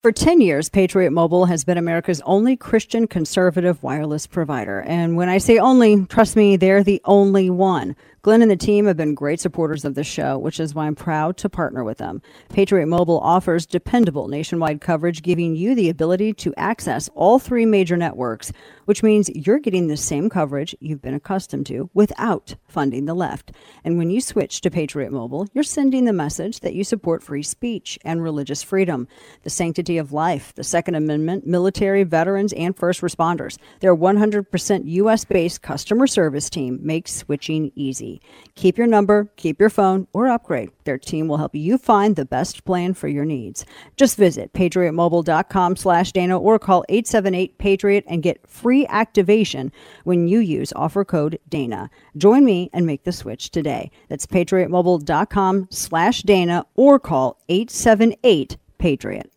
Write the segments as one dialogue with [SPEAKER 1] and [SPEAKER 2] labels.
[SPEAKER 1] For 10 years, Patriot Mobile has been America's only Christian conservative wireless provider. And when I say only, trust me, they're the only one. Glenn and the team have been great supporters of the show, which is why I'm proud to partner with them. Patriot Mobile offers dependable nationwide coverage, giving you the ability to access all three major networks, which means you're getting the same coverage you've been accustomed to without funding the left. And when you switch to Patriot Mobile, you're sending the message that you support free speech and religious freedom, the sanctity of life, the Second Amendment, military, veterans, and first responders. Their 100% U.S.-based customer service team makes switching easy. Keep your number, keep your phone, or upgrade. Their team will help you find the best plan for your needs. Just visit patriotmobile.com/Dana or call 878-PATRIOT and get free activation when you use offer code Dana. Join me and make the switch today. That's patriotmobile.com/Dana or call 878-PATRIOT.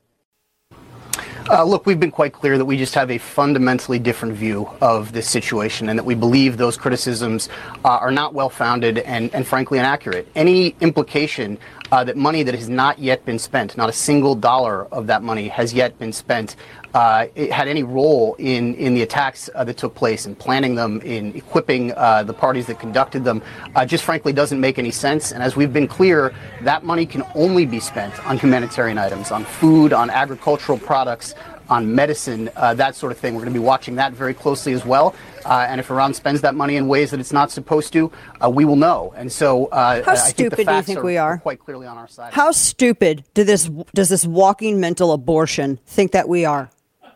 [SPEAKER 2] Look, we've been quite clear that we just have a fundamentally different view of this situation and that we believe those criticisms are not well-founded and frankly inaccurate. Any implication that money that has not yet been spent, not a single dollar of that money has yet been spent, it had any role in the attacks that took place, in planning them, in equipping the parties that conducted them, just frankly doesn't make any sense. And as we've been clear, that money can only be spent on humanitarian items, on food, on agricultural products, on medicine, that sort of thing. We're going to be watching that very closely as well. And if Iran spends that money in ways that it's not supposed to, we will know. And so
[SPEAKER 1] how stupid do you think we are?
[SPEAKER 2] Quite clearly on our side.
[SPEAKER 1] How stupid does this walking mental abortion think that we are?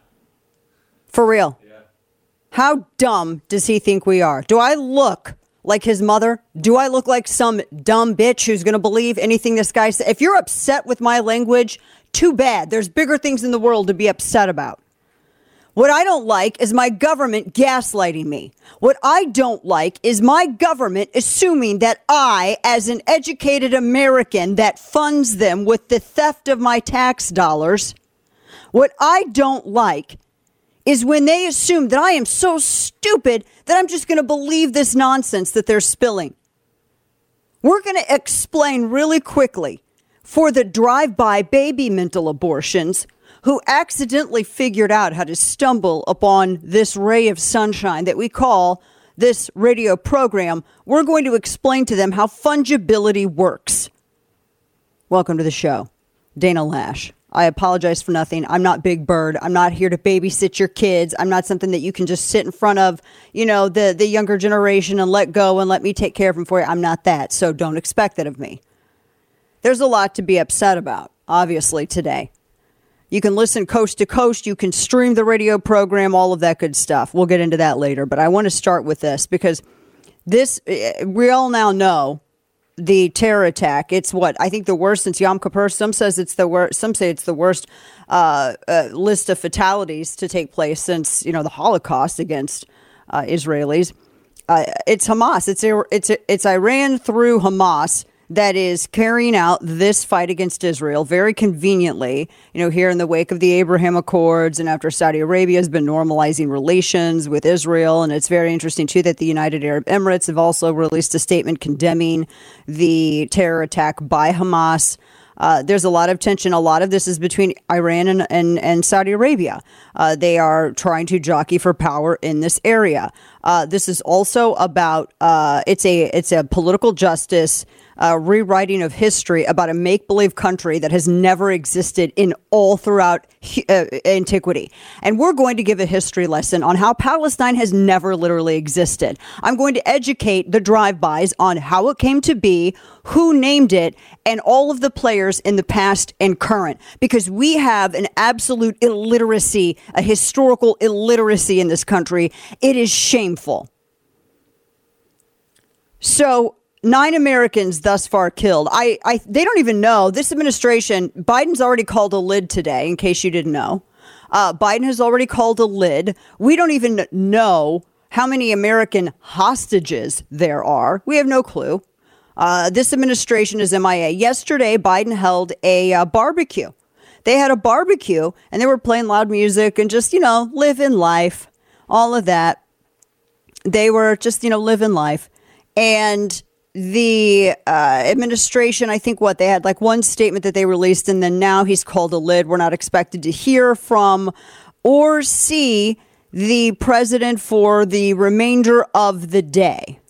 [SPEAKER 1] For real. Yeah. How dumb does he think we are? Do I look like his mother? Do I look like some dumb bitch who's going to believe anything this guy says? If you're upset with my language, too bad. There's bigger things in the world to be upset about. What I don't like is my government gaslighting me. What I don't like is my government assuming that I, as an educated American that funds them with the theft of my tax dollars, what I don't like is when they assume that I am so stupid that I'm just going to believe this nonsense that they're spilling. We're going to explain really quickly for the drive-by baby mental abortions who accidentally figured out how to stumble upon this ray of sunshine that we call this radio program. We're going to explain to them how fungibility works. Welcome to the show. Dana Loesch. I apologize for nothing. I'm not Big Bird. I'm not here to babysit your kids. I'm not something that you can just sit in front of, the younger generation and let go and let me take care of them for you. I'm not that. So don't expect that of me. There's a lot to be upset about, obviously, today. You can listen coast to coast. You can stream the radio program, all of that good stuff. We'll get into that later. But I want to start with this because we all now know the terror attack. It's I think the worst since Yom Kippur. Some say it's the worst list of fatalities to take place since, the Holocaust against Israelis. It's Hamas. It's Iran through Hamas that is carrying out this fight against Israel very conveniently, here in the wake of the Abraham Accords and after Saudi Arabia has been normalizing relations with Israel. And it's very interesting, too, that the United Arab Emirates have also released a statement condemning the terror attack by Hamas. There's a lot of tension. A lot of this is between Iran and Saudi Arabia. They are trying to jockey for power in this area. This is also about it's a political justice rewriting of history about a make-believe country that has never existed in all throughout antiquity. And we're going to give a history lesson on how Palestine has never literally existed. I'm going to educate the drive-bys on how it came to be, who named it, and all of the players in the past and current, because we have an absolute illiteracy, a historical illiteracy in this country. It is shameful. So 9 Americans thus far killed. They don't even know. This administration, Biden's already called a lid today, in case you didn't know. Biden has already called a lid. We don't even know how many American hostages there are. We have no clue. This administration is MIA. Yesterday, Biden held a barbecue. They had a barbecue and they were playing loud music and just, living life, all of that. They were just, living life. And the administration, I think they had like one statement that they released, and then now he's called a lid. We're not expected to hear from or see the president for the remainder of the day.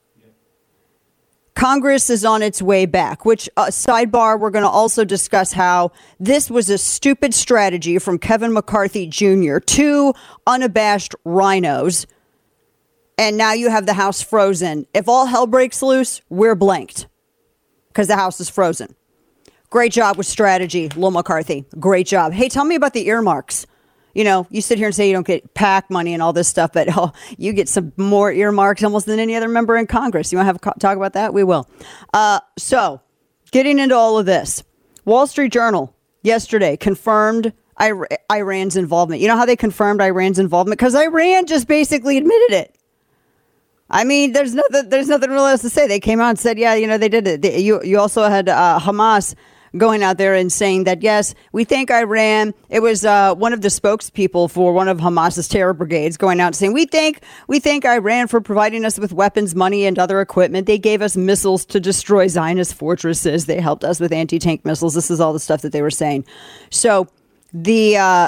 [SPEAKER 1] Congress is on its way back, which sidebar, we're going to also discuss how this was a stupid strategy from Kevin McCarthy Jr., two unabashed rhinos. And now you have the House frozen. If all hell breaks loose, we're blanked because the House is frozen. Great job with strategy, Lil McCarthy. Great job. Hey, tell me about the earmarks. You know, you sit here and say you don't get PAC money and all this stuff, but you get some more earmarks almost than any other member in Congress. You want to talk about that? We will. So getting into all of this, Wall Street Journal yesterday confirmed Iran's involvement. You know how they confirmed Iran's involvement? Because Iran just basically admitted it. I mean, there's nothing really else to say. They came out and said, yeah, you know, they did it. You also had Hamas going out there and saying that, yes, we thank Iran. It was one of the spokespeople for one of Hamas's terror brigades going out and saying, we thank Iran for providing us with weapons, money, and other equipment. They gave us missiles to destroy Zionist fortresses. They helped us with anti-tank missiles. This is all the stuff that they were saying. So the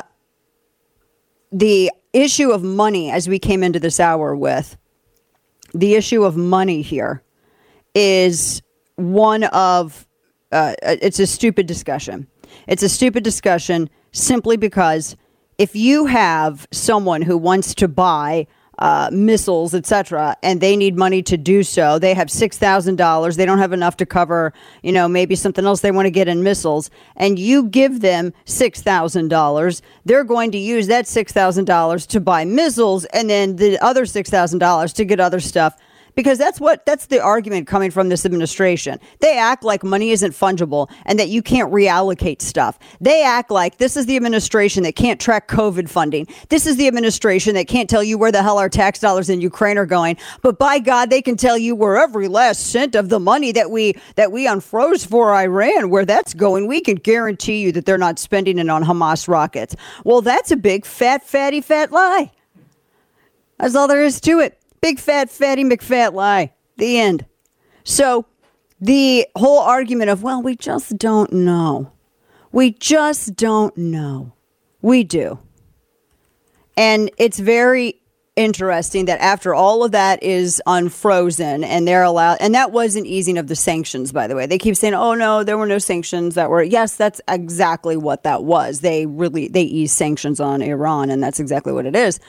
[SPEAKER 1] issue of money, as we came into this hour with, the issue of money here is one of it's a stupid discussion. It's a stupid discussion simply because if you have someone who wants to buy missiles, etc., and they need money to do so, they have $6,000. They don't have enough to cover, you know, maybe something else they want to get in missiles, and you give them $6,000. They're going to use that $6,000 to buy missiles, and then the other $6,000 to get other stuff. Because that's the argument coming from this administration. They act like money isn't fungible and that you can't reallocate stuff. They act like this is the administration that can't track COVID funding. This is the administration that can't tell you where the hell our tax dollars in Ukraine are going. But by God, they can tell you where every last cent of the money that we unfroze for Iran, where that's going. We can guarantee you that they're not spending it on Hamas rockets. Well, that's a big, fatty lie. That's all there is to it. Big, fatty McFat lie. The end. So the whole argument of, well, we just don't know. We just don't know. We do. And it's very interesting that after all of that is unfrozen and they're allowed, and that was an easing of the sanctions, by the way. They keep saying, oh, no, there were no sanctions that were. Yes, that's exactly what that was. They eased sanctions on Iran, and that's exactly what it is.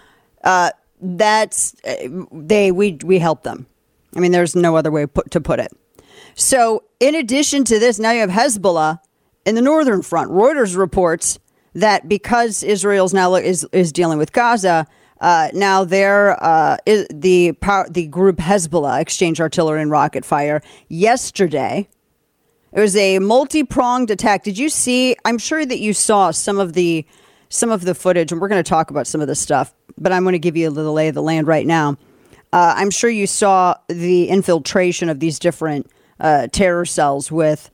[SPEAKER 1] We help them. I mean, there's no other way to put it. So in addition to this, now you have Hezbollah in the northern front. Reuters reports that because Israel's now is dealing with Gaza, now the group Hezbollah exchanged artillery and rocket fire yesterday. It was a multi-pronged attack. Did you see? I'm sure that you saw some of the footage, and we're going to talk about some of this stuff, but I'm going to give you a little lay of the land right now. I'm sure you saw the infiltration of these different terror cells with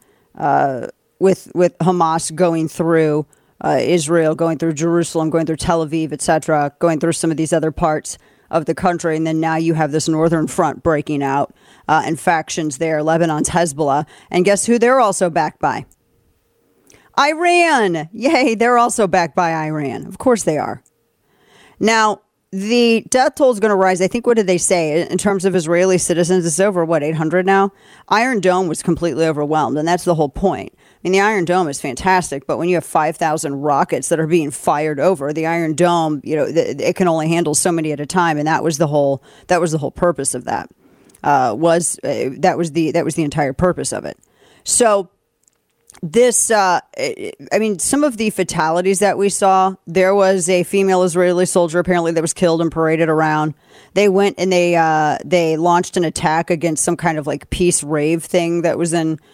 [SPEAKER 1] Hamas going through Israel, going through Jerusalem, going through Tel Aviv, etc., going through some of these other parts of the country. And then now you have this northern front breaking out and factions there, Lebanon's Hezbollah. And guess who they're also backed by? Iran. Yay, they're also backed by Iran. Of course they are. Now, the death toll is going to rise. I think, what did they say? In terms of Israeli citizens, it's over, 800 now? Iron Dome was completely overwhelmed, and that's the whole point. I mean, the Iron Dome is fantastic, but when you have 5,000 rockets that are being fired over, the Iron Dome, you know, it can only handle so many at a time, and that was the whole purpose of that. That was the entire purpose of it. So this, some of the fatalities that we saw, there was a female Israeli soldier apparently that was killed and paraded around. They went and they launched an attack against some kind of like peace rave thing that was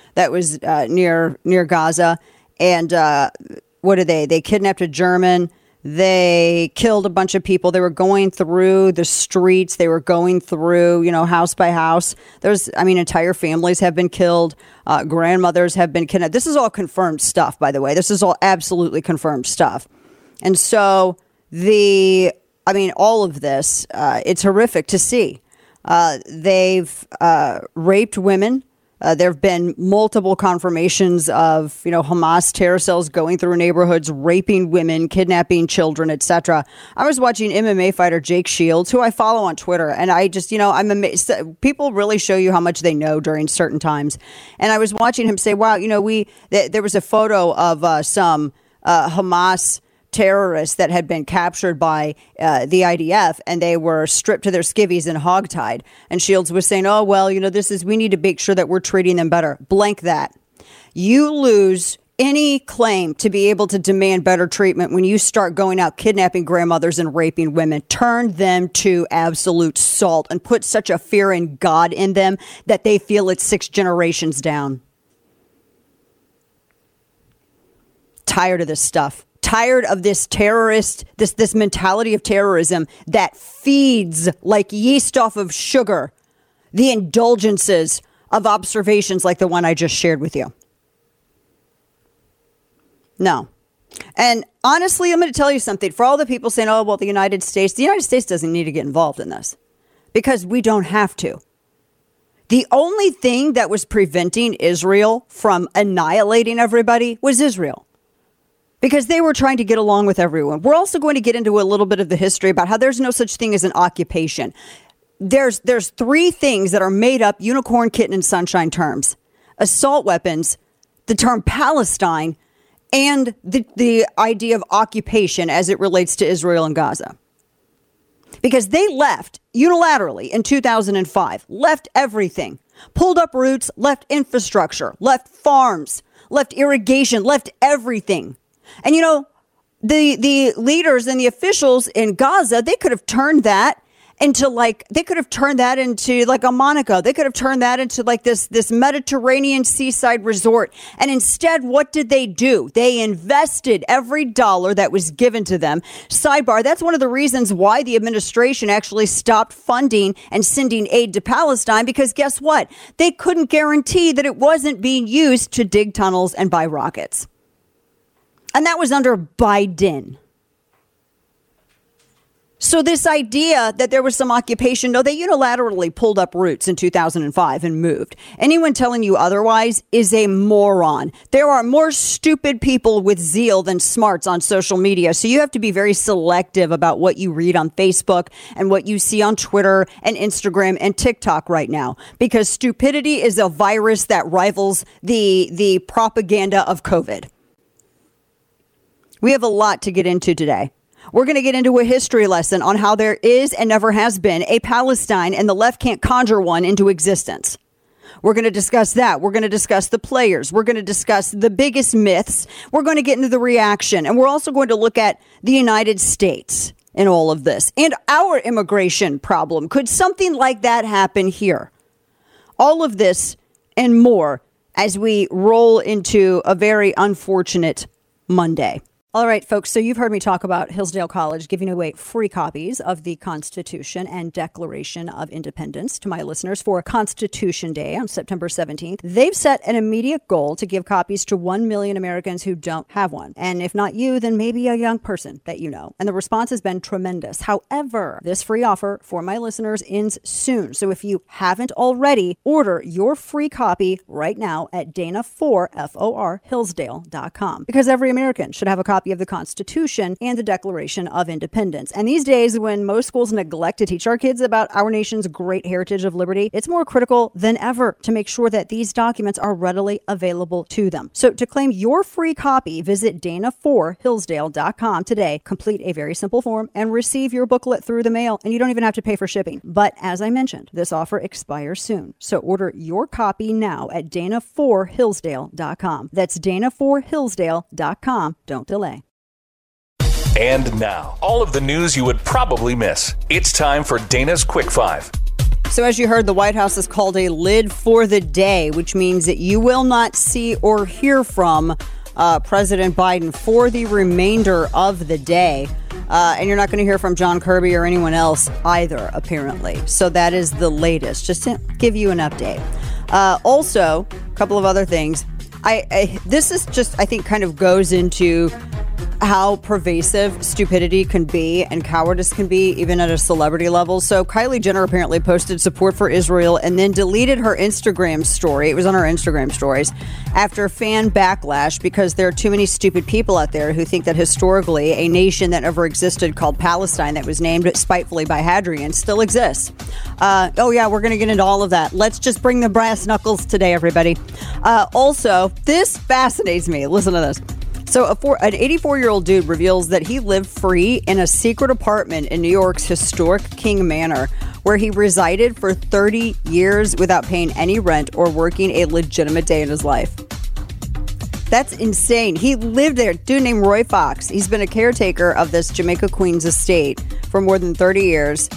[SPEAKER 1] near Gaza. And what did they kidnapped a German. They killed a bunch of people. They were going through the streets. They were going through, house by house. Entire families have been killed. Grandmothers have been kidnapped. This is all confirmed stuff, by the way. This is all absolutely confirmed stuff. And so all of this, it's horrific to see. They've raped women. There have been multiple confirmations of, Hamas terror cells going through neighborhoods, raping women, kidnapping children, etc. I was watching MMA fighter Jake Shields, who I follow on Twitter, and I just, I'm amazed. People really show you how much they know during certain times. And I was watching him say, wow, there was a photo of some Hamas terrorists that had been captured by the IDF, and they were stripped to their skivvies and hogtied. And Shields was saying, oh, well, we need to make sure that we're treating them better. Blank that. You lose any claim to be able to demand better treatment when you start going out kidnapping grandmothers and raping women. Turn them to absolute salt and put such a fear in God in them that they feel it's 6 generations down. Tired of this stuff. Tired of this terrorist, this mentality of terrorism that feeds like yeast off of sugar the indulgences of observations like the one I just shared with you. No. And honestly, I'm going to tell you something. For all the people saying, oh, well, the United States doesn't need to get involved in this because we don't have to. The only thing that was preventing Israel from annihilating everybody was Israel. Because they were trying to get along with everyone. We're also going to get into a little bit of the history about how there's no such thing as an occupation. There's 3 things that are made up unicorn, kitten, and sunshine terms. Assault weapons, the term Palestine, and the idea of occupation as it relates to Israel and Gaza. Because they left unilaterally in 2005, left everything, pulled up roots, left infrastructure, left farms, left irrigation, left everything. And, the leaders and the officials in Gaza, they could have turned that into like a Monaco. They could have turned that into like this Mediterranean seaside resort. And instead, what did they do? They invested every dollar that was given to them. Sidebar, that's one of the reasons why the administration actually stopped funding and sending aid to Palestine, because guess what? They couldn't guarantee that it wasn't being used to dig tunnels and buy rockets. And that was under Biden. So this idea that there was some occupation, no, they unilaterally pulled up roots in 2005 and moved. Anyone telling you otherwise is a moron. There are more stupid people with zeal than smarts on social media. So you have to be very selective about what you read on Facebook and what you see on Twitter and Instagram and TikTok right now, because stupidity is a virus that rivals the propaganda of COVID. We have a lot to get into today. We're going to get into a history lesson on how there is and never has been a Palestine, and the left can't conjure one into existence. We're going to discuss that. We're going to discuss the players. We're going to discuss the biggest myths. We're going to get into the reaction. And we're also going to look at the United States in all of this and our immigration problem. Could something like that happen here? All of this and more as we roll into a very unfortunate Monday. All right, folks, so you've heard me talk about Hillsdale College giving away free copies of the Constitution and Declaration of Independence to my listeners for Constitution Day on September 17th. They've set an immediate goal to give copies to 1 million Americans who don't have one. And if not you, then maybe a young person that you know. And the response has been tremendous. However, this free offer for my listeners ends soon. So if you haven't already, order your free copy right now at Dana4Hillsdale.com, because every American should have a copy of the Constitution and the Declaration of Independence. And these days, when most schools neglect to teach our kids about our nation's great heritage of liberty, it's more critical than ever to make sure that these documents are readily available to them. So to claim your free copy, visit Dana4Hillsdale.com today, complete a very simple form, and receive your booklet through the mail. And you don't even have to pay for shipping. But as I mentioned, this offer expires soon. So order your copy now at Dana4Hillsdale.com. That's Dana4Hillsdale.com. Don't delay.
[SPEAKER 3] And now, all of the news you would probably miss. It's time for Dana's Quick Five.
[SPEAKER 1] So as you heard, the White House has called a lid for the day, which means that you will not see or hear from President Biden for the remainder of the day. And you're not going to hear from John Kirby or anyone else either, apparently. So that is the latest, just to give you an update. Also, a couple of other things. This is just, I think, kind of goes into how pervasive stupidity can be and cowardice can be, even at a celebrity level. So Kylie Jenner apparently posted support for Israel and then deleted her Instagram story. It was on her Instagram stories after fan backlash because there are too many stupid people out there who think that historically a nation that never existed called Palestine, that was named spitefully by Hadrian, still exists. Oh yeah, we're going to get into all of that. Let's just bring the brass knuckles today, everybody. Also, this fascinates me. Listen to this. So an 84-year-old dude reveals that he lived free in a secret apartment in New York's historic King Manor, where he resided for 30 years without paying any rent or working a legitimate day in his life. That's insane. He lived there. Dude named Roy Fox. He's been a caretaker of this Jamaica Queens estate for more than 30 years.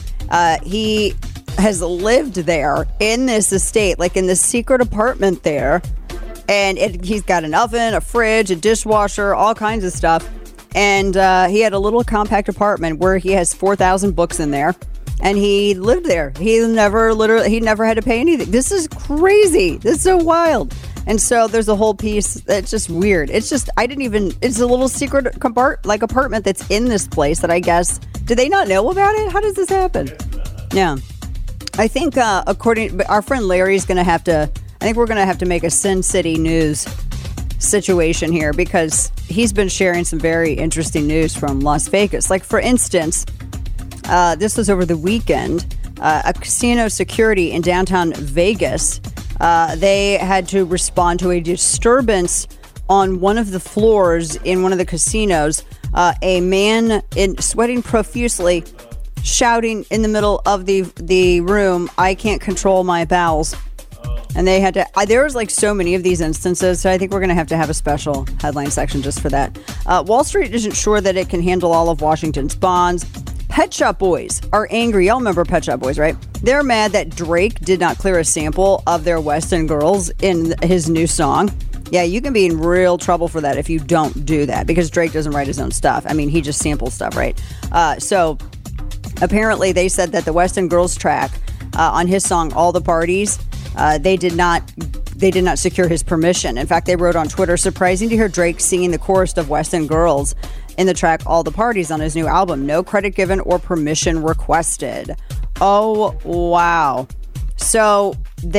[SPEAKER 1] He has lived there in this estate, like in this secret apartment there. And he's got an oven, a fridge, a dishwasher, all kinds of stuff. And he had a little compact apartment where he has 4,000 books in there. And he lived there. He never had to pay anything. This is crazy. This is so wild. And so there's a whole piece that's just weird. It's just, it's a little secret apartment that's in this place that I guess, do they not know about it? How does this happen? Yeah. I think our friend Larry's going to have to, I think we're going to have to make a Sin City News situation here because he's been sharing some very interesting news from Las Vegas. Like, for instance, this was over the weekend, a casino security in downtown Vegas. They had to respond to a disturbance on one of the floors in one of the casinos. A man sweating profusely, shouting in the middle of the room, "I can't control my bowels." And they had to, there was like so many of these instances, so I think we're going to have a special headline section just for that. Wall Street isn't sure that it can handle all of Washington's bonds. Pet Shop Boys are angry. Y'all remember Pet Shop Boys, right? They're mad that Drake did not clear a sample of their West End Girls in his new song. Yeah, you can be in real trouble for that if you don't do that, because Drake doesn't write his own stuff. I mean, he just samples stuff, right? So apparently they said that the West End Girls track on his song, All the Parties, they did not secure his permission. In fact, they wrote on Twitter, surprising to hear Drake singing the chorus of West End Girls in the track All the Parties on his new album. No credit given or permission requested. Oh, wow. So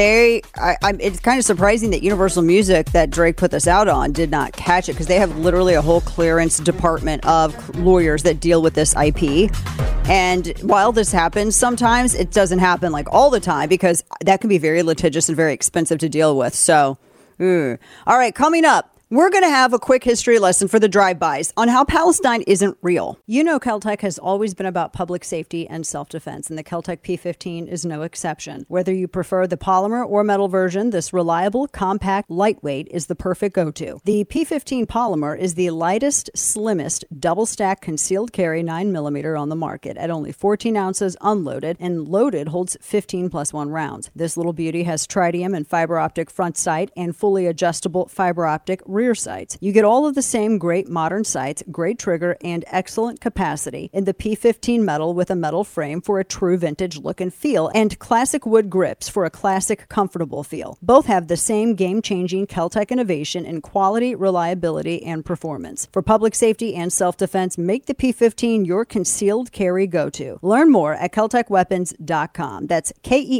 [SPEAKER 1] it's kind of surprising that Universal Music, that Drake put this out on, did not catch it, because they have literally a whole clearance department of lawyers that deal with this IP. And while this happens, sometimes it doesn't happen like all the time, because that can be very litigious and very expensive to deal with. So, all right, coming up, we're going to have a quick history lesson for the drive-bys on how Palestine isn't real. You know, Keltec has always been about public safety and self-defense, and the Keltec P15 is no exception. Whether you prefer the polymer or metal version, this reliable, compact, lightweight is the perfect go-to. The P15 polymer is the lightest, slimmest, double-stack concealed carry 9mm on the market at only 14 ounces unloaded, and loaded holds 15 plus 1 rounds. This little beauty has tritium and fiber optic front sight and fully adjustable fiber optic rear sights. You get all of the same great modern sights, great trigger, and excellent capacity in the P15 metal with a metal frame for a true vintage look and feel, and classic wood grips for a classic, comfortable feel. Both have the same game-changing Keltec innovation in quality, reliability, and performance. For public safety and self-defense, make the P15 your concealed carry go-to. Learn more at KeltecWeapons.com. That's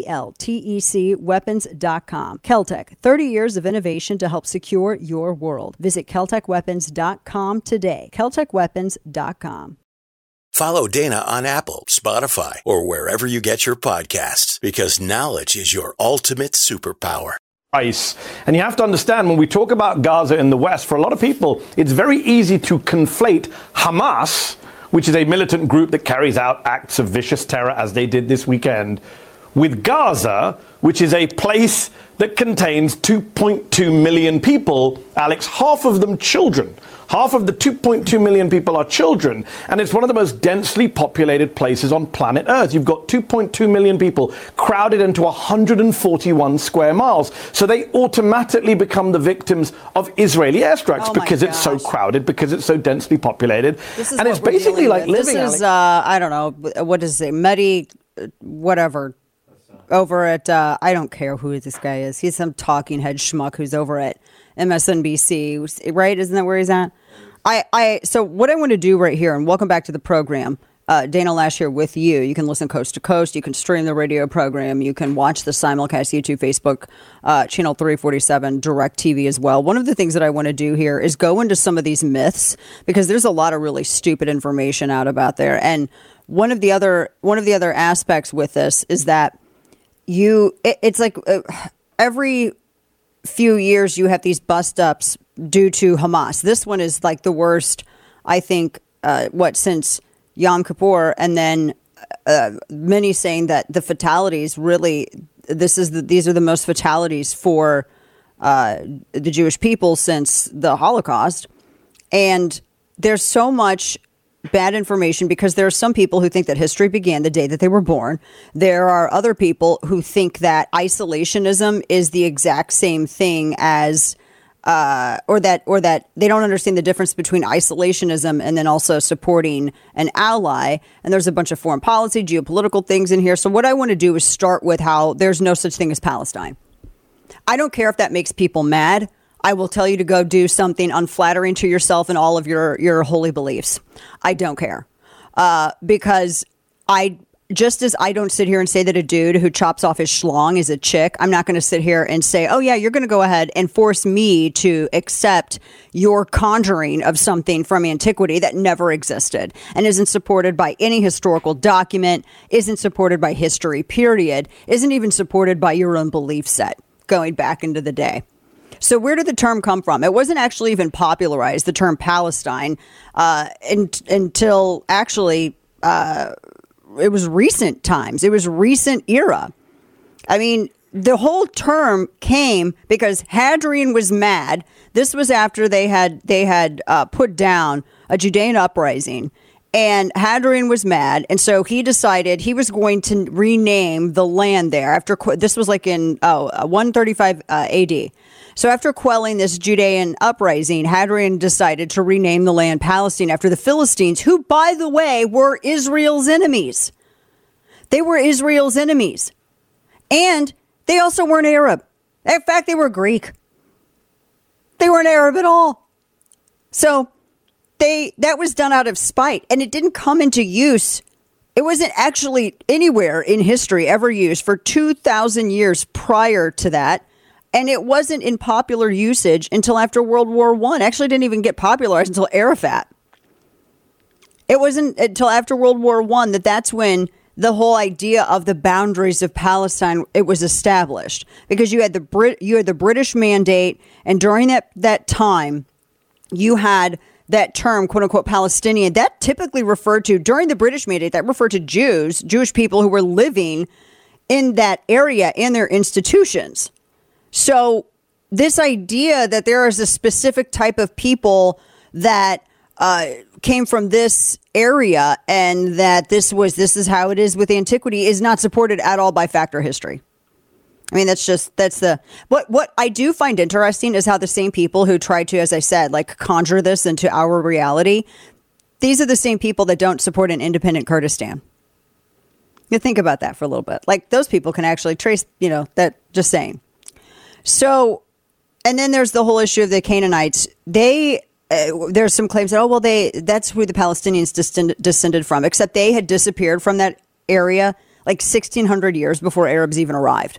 [SPEAKER 1] KELTEC weapons.com. Keltec, 30 years of innovation to help secure your world. Visit KeltecWeapons.com today. KeltecWeapons.com.
[SPEAKER 4] Follow Dana on Apple, Spotify, or wherever you get your podcasts, because knowledge is your ultimate superpower.
[SPEAKER 5] And you have to understand, when we talk about Gaza in the West, for a lot of people, it's very easy to conflate Hamas, which is a militant group that carries out acts of vicious terror, as they did this weekend, with Gaza, which is a place that contains 2.2 million people. Alex, half of them children. Half of the 2.2 million people are children, and it's one of the most densely populated places on planet Earth. You've got 2.2 million people crowded into 141 square miles. So they automatically become the victims of Israeli airstrikes because it's so crowded, because it's so densely populated.
[SPEAKER 1] And it's basically like living. This is, I don't know, what is it, Mehdi, whatever, over at, I don't care who this guy is. He's some talking head schmuck who's over at MSNBC, right? Isn't that where he's at? So what I want to do right here, and welcome back to the program. Dana Lash here with you. You can listen coast to coast. You can stream the radio program. You can watch the simulcast YouTube, Facebook, channel 347, Direct TV as well. One of the things that I want to do here is go into some of these myths, because there's a lot of really stupid information out about there. And one of the other aspects with this is that it's like every few years you have these bust ups due to Hamas. This one is like the worst, I think, since Yom Kippur, and then many saying that the fatalities really, these are the most fatalities for the Jewish people since the Holocaust. And there's so much bad information because there are some people who think that history began the day that they were born. There are other people who think that isolationism is the exact same thing as or that they don't understand the difference between isolationism and then also supporting an ally. And there's a bunch of foreign policy, geopolitical things in here. So what I want to do is start with how there's no such thing as Palestine. I don't care if that makes people mad. I will tell you to go do something unflattering to yourself and all of your holy beliefs. I don't care. Because just as I don't sit here and say that a dude who chops off his schlong is a chick, I'm not going to sit here and say, oh, yeah, you're going to go ahead and force me to accept your conjuring of something from antiquity that never existed and isn't supported by any historical document, isn't supported by history, period, isn't even supported by your own belief set going back into the day. So where did the term come from? It wasn't actually even popularized, the term Palestine, until actually it was recent times. It was recent era. I mean, the whole term came because Hadrian was mad. This was after they had put down a Judean uprising, and Hadrian was mad, and so he decided he was going to rename the land there. After this was like in 135 AD. So after quelling this Judean uprising, Hadrian decided to rename the land Palestine after the Philistines, who, by the way, were Israel's enemies. They were Israel's enemies. And they also weren't Arab. In fact, they were Greek. They weren't Arab at all. So that was done out of spite, and it didn't come into use. It wasn't actually anywhere in history ever used for 2,000 years prior to that. And it wasn't in popular usage until after World War I. Actually, didn't even get popularized until Arafat. It wasn't until after World War I that's when the whole idea of the boundaries of Palestine, it was established. Because you had the British Mandate, and during that time, you had that term, quote unquote, Palestinian. That typically referred to, during the British Mandate, that referred to Jewish people who were living in that area and their institutions. So this idea that there is a specific type of people that came from this area and that this is how it is with antiquity is not supported at all by fact or history. I mean, what I do find interesting is how the same people who try to, as I said, like conjure this into our reality, these are the same people that don't support an independent Kurdistan. You think about that for a little bit. Like, those people can actually trace, that, just saying. So, and then there's the whole issue of the Canaanites. There's some claims that, that's who the Palestinians descended from, except they had disappeared from that area like 1,600 years before Arabs even arrived.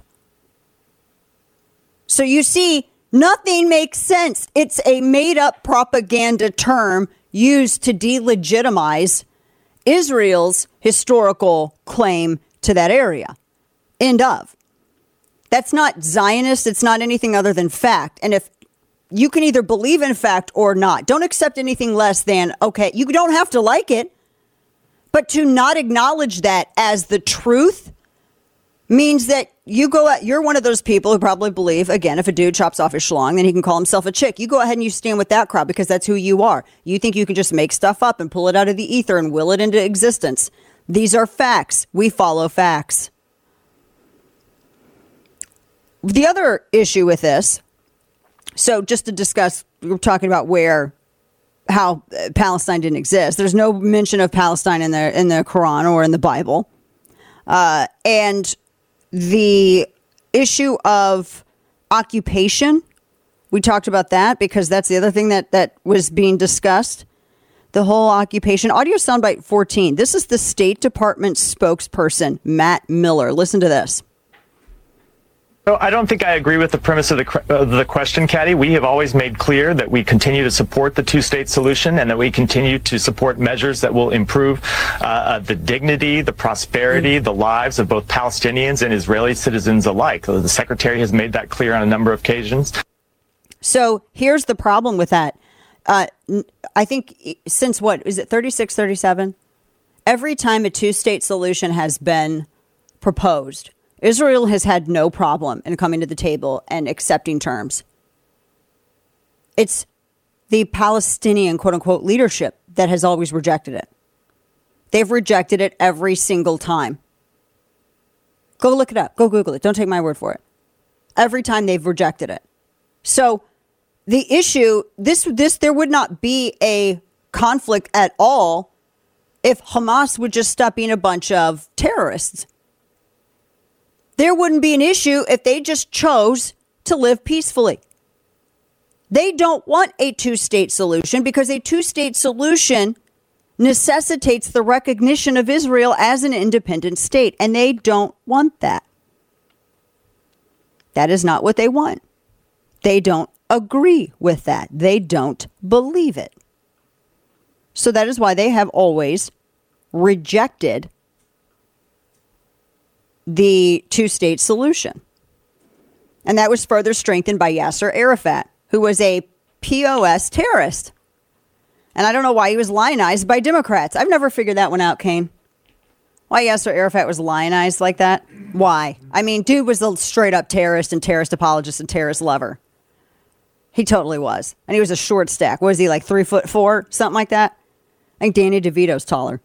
[SPEAKER 1] So you see, nothing makes sense. It's a made-up propaganda term used to delegitimize Israel's historical claim to that area. End of. That's not Zionist. It's not anything other than fact. And if you can either believe in fact or not, don't accept anything less than, okay, you don't have to like it, but to not acknowledge that as the truth means that you're one of those people who probably believe, again, if a dude chops off his schlong, then he can call himself a chick. You go ahead and you stand with that crowd because that's who you are. You think you can just make stuff up and pull it out of the ether and will it into existence. These are facts. We follow facts. The other issue with this, so just to discuss, we're talking about how Palestine didn't exist. There's no mention of Palestine in the Quran or in the Bible. And the issue of occupation We talked about that because that's the other thing that was being discussed. The whole occupation. Audio soundbite 14. This is the State Department spokesperson, Matt Miller. Listen to this.
[SPEAKER 6] So I don't think I agree with the premise of the question, Caddy. We have always made clear that we continue to support the two-state solution and that we continue to support measures that will improve the dignity, the prosperity, the lives of both Palestinians and Israeli citizens alike. The Secretary has made that clear on a number of occasions.
[SPEAKER 1] So here's the problem with that. I think since what is it, 36, 37? Every time a two-state solution has been proposed, Israel has had no problem in coming to the table and accepting terms. It's the Palestinian, quote unquote, leadership that has always rejected it. They've rejected it every single time. Go look it up. Go Google it. Don't take my word for it. Every time they've rejected it. So the issue, there would not be a conflict at all if Hamas would just stop being a bunch of terrorists. There wouldn't be an issue if they just chose to live peacefully. They don't want a two-state solution because a two-state solution necessitates the recognition of Israel as an independent state, and they don't want that. That is not what they want. They don't agree with that. They don't believe it. So that is why they have always rejected the two-state solution. And that was further strengthened by Yasser Arafat, who was a POS terrorist. And I don't know why he was lionized by Democrats. I've never figured that one out, Kane. Why Yasser Arafat was lionized like that? Why? I mean, dude was a straight-up terrorist and terrorist apologist and terrorist lover. He totally was. And he was a short stack. What was he, like 3'4", something like that? I think Danny DeVito's taller.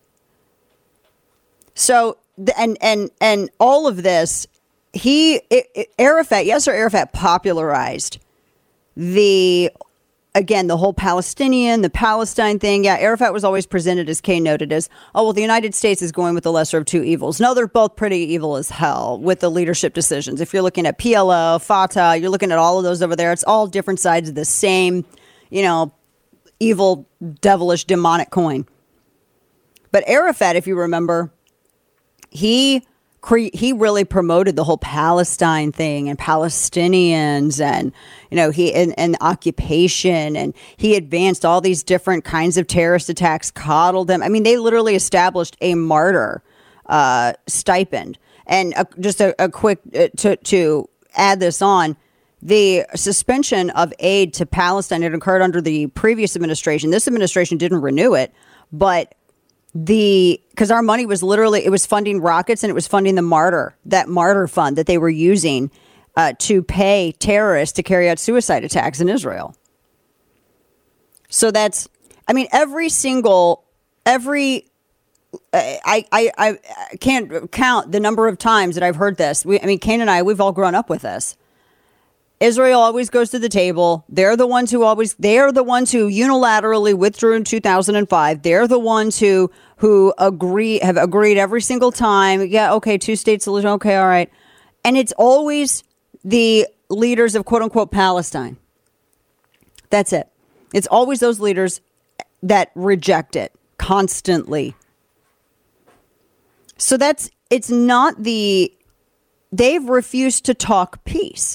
[SPEAKER 1] So, and all of this, Yasser Arafat popularized the whole the Palestine thing. Yeah, Arafat was always presented, as Kay noted, as, oh, well, the United States is going with the lesser of two evils. No, they're both pretty evil as hell with the leadership decisions. If you're looking at PLO, Fatah, you're looking at all of those over there. It's all different sides of the same, evil, devilish, demonic coin. But Arafat, if you remember, he really promoted the whole Palestine thing and Palestinians and, and occupation. And he advanced all these different kinds of terrorist attacks, coddled them. I mean, they literally established a martyr stipend. And just a quick to add this on, the suspension of aid to Palestine had occurred under the previous administration. This administration didn't renew it, but because our money was it was funding rockets and it was funding that martyr fund that they were using to pay terrorists to carry out suicide attacks in Israel. So I can't count the number of times that I've heard this. Kane and I, we've all grown up with this. Israel always goes to the table. They're the ones who unilaterally withdrew in 2005. They're the ones who have agreed every single time. Yeah, okay, two-state solution. Okay, all right. And it's always the leaders of quote unquote Palestine. That's it. It's always those leaders that reject it constantly. So they've refused to talk peace.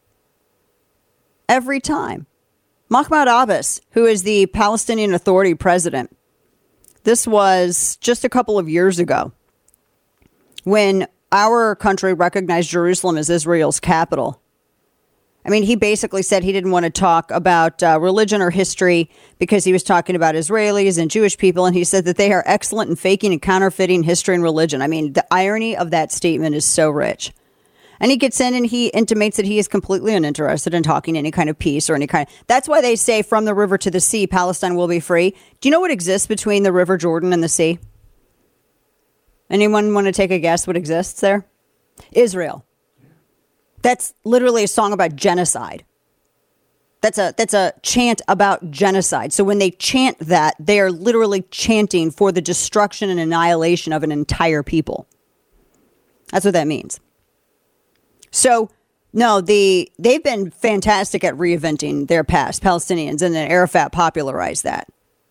[SPEAKER 1] Every time. Mahmoud Abbas, who is the Palestinian Authority president, this was just a couple of years ago when our country recognized Jerusalem as Israel's capital. He basically said he didn't want to talk about religion or history because he was talking about Israelis and Jewish people. And he said that they are excellent in faking and counterfeiting history and religion. The irony of that statement is so rich. And he gets in and he intimates that he is completely uninterested in talking any kind of peace or any kind. That's why they say from the river to the sea, Palestine will be free. Do you know what exists between the River Jordan and the sea? Anyone want to take a guess what exists there? Israel. That's literally a song about genocide. That's a chant about genocide. So when they chant that, they are literally chanting for the destruction and annihilation of an entire people. That's what that means. So No, they've been fantastic at reinventing their past, Palestinians, and then Arafat popularized that.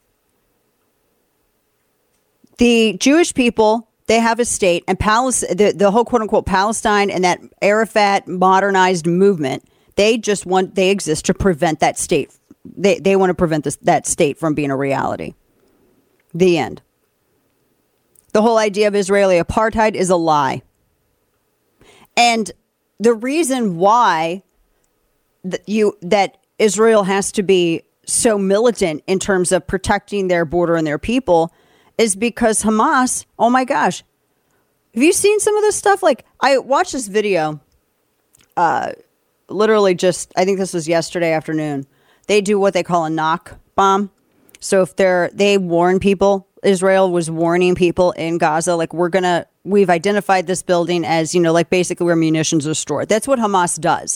[SPEAKER 1] The Jewish people, they have a state, and the whole quote-unquote Palestine and that Arafat modernized movement, they exist to prevent that state. They want to prevent that state from being a reality. The end. The whole idea of Israeli apartheid is a lie. And the reason why that Israel has to be so militant in terms of protecting their border and their people is because Hamas, oh my gosh, have you seen some of this stuff? Like, I watched this video, literally just, I think this was yesterday afternoon. They do what they call a knock bomb. So if they warn people, Israel was warning people in Gaza, like, we've identified this building as, like basically where munitions are stored. That's what Hamas does.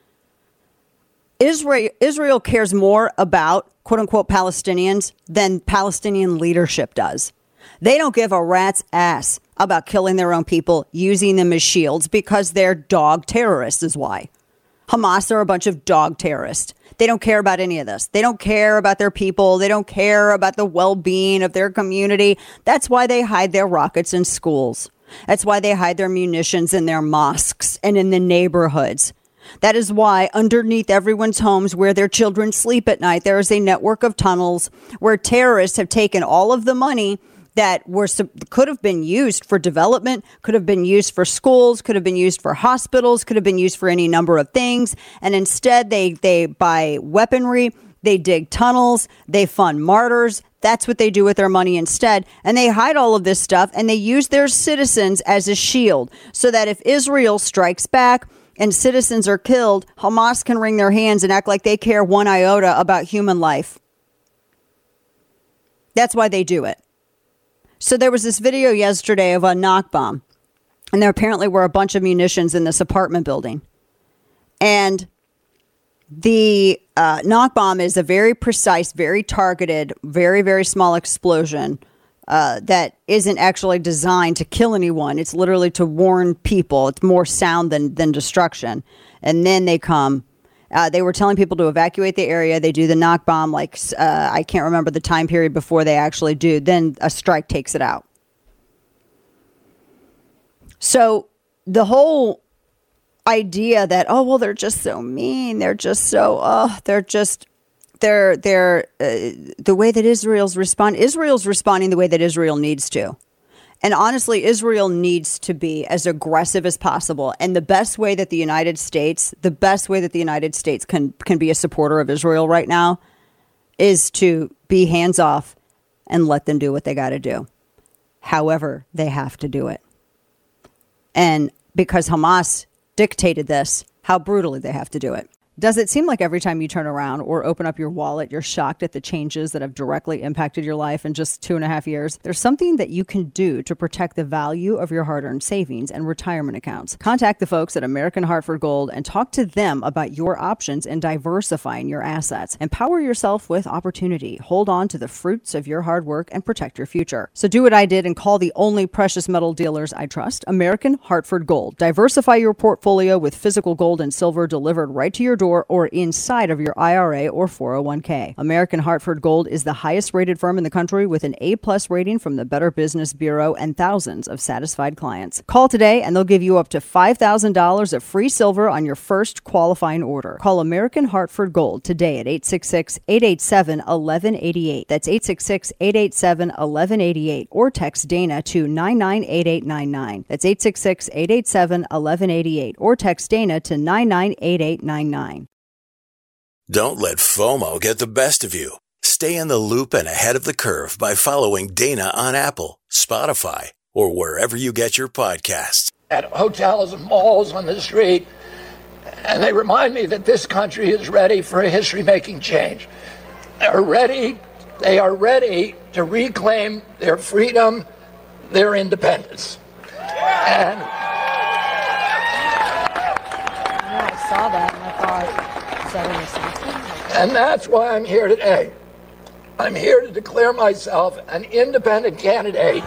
[SPEAKER 1] Israel cares more about quote unquote Palestinians than Palestinian leadership does. They don't give a rat's ass about killing their own people, using them as shields, because they're dog terrorists is why. Hamas are a bunch of dog terrorists. They don't care about any of this. They don't care about their people. They don't care about the well-being of their community. That's why they hide their rockets in schools. That's why they hide their munitions in their mosques and in the neighborhoods. That is why underneath everyone's homes where their children sleep at night, there is a network of tunnels where terrorists have taken all of the money that could have been used for development, could have been used for schools, could have been used for hospitals, could have been used for any number of things. And instead, they buy weaponry, they dig tunnels, they fund martyrs. That's what they do with their money instead. And they hide all of this stuff, and they use their citizens as a shield so that if Israel strikes back and citizens are killed, Hamas can wring their hands and act like they care one iota about human life. That's why they do it. So there was this video yesterday of a knock bomb, and there apparently were a bunch of munitions in this apartment building. And the knock bomb is a very precise, very targeted, very, very small explosion that isn't actually designed to kill anyone. It's literally to warn people. It's more sound than destruction. And then they come. They were telling people to evacuate the area. They do the knock bomb, like I can't remember the time period before they actually do. Then a strike takes it out. So the whole idea that, oh, well, they're just so mean. They're just so, they're the way that Israel's responding the way that Israel needs to. And honestly, Israel needs to be as aggressive as possible. And the best way that the United States can be a supporter of Israel right now is to be hands off and let them do what they got to do. However, they have to do it. And because Hamas dictated this, how brutally they have to do it. Does it seem like every time you turn around or open up your wallet, you're shocked at the changes that have directly impacted your life in just 2.5 years? There's something that you can do to protect the value of your hard-earned savings and retirement accounts. Contact the folks at American Hartford Gold and talk to them about your options in diversifying your assets. Empower yourself with opportunity. Hold on to the fruits of your hard work and protect your future. So do what I did and call the only precious metal dealers I trust, American Hartford Gold. Diversify your portfolio with physical gold and silver delivered right to your door or inside of your IRA or 401k. American Hartford Gold is the highest rated firm in the country with an A+ rating from the Better Business Bureau and thousands of satisfied clients. Call today and they'll give you up to $5,000 of free silver on your first qualifying order. Call American Hartford Gold today at 866-887-1188. That's 866-887-1188 or text Dana to 998899. That's 866-887-1188 or text Dana to 998899.
[SPEAKER 4] Don't let FOMO get the best of you. Stay in the loop and ahead of the curve by following Dana on Apple, Spotify, or wherever you get your podcasts.
[SPEAKER 7] At hotels and malls on the street, and they remind me that this country is ready for a history-making change. They are ready to reclaim their freedom, their independence. And
[SPEAKER 1] I saw that and I thought, is that an assassin?
[SPEAKER 7] And that's why I'm here today. I'm here to declare myself an independent candidate.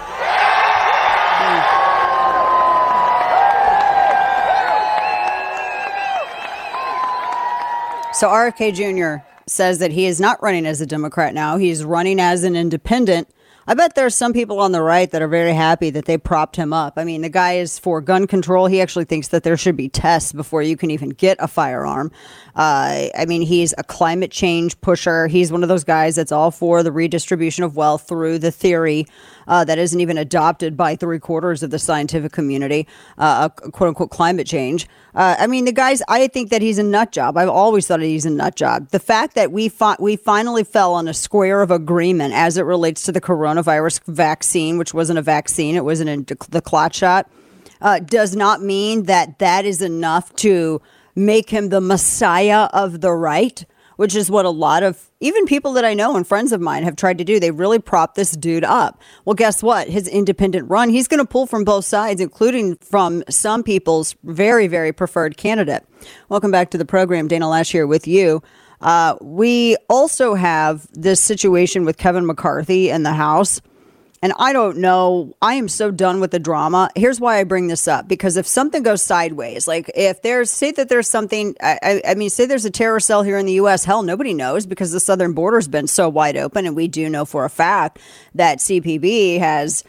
[SPEAKER 1] So RFK Jr. says that he is not running as a Democrat now. He's running as an independent. I bet there's some people on the right that are very happy that they propped him up. I mean, the guy is for gun control. He actually thinks that there should be tests before you can even get a firearm. I mean, he's a climate change pusher. He's one of those guys that's all for the redistribution of wealth through the theory that isn't even adopted by 3/4 of the scientific community, quote unquote climate change. I mean, the guys, I think that he's a nut job. I've always thought he's a nut job. The fact that we finally fell on a square of agreement as it relates to the coronavirus vaccine, which wasn't a vaccine, it wasn't the clot shot, does not mean that that is enough to make him the messiah of the right, which is what a lot of even people that I know and friends of mine have tried to do. They really prop this dude up. Well, guess what? His independent run, he's going to pull from both sides, including from some people's very, very preferred candidate. Welcome back to the program. Dana Loesch here with you. We also have this situation with Kevin McCarthy in the House. And I don't know. I am so done with the drama. Here's why I bring this up. Because if something goes sideways, like if there's, say that there's something, I mean, say there's a terror cell here in the U.S., hell, nobody knows because the southern border's been so wide open. And we do know for a fact that CPB has,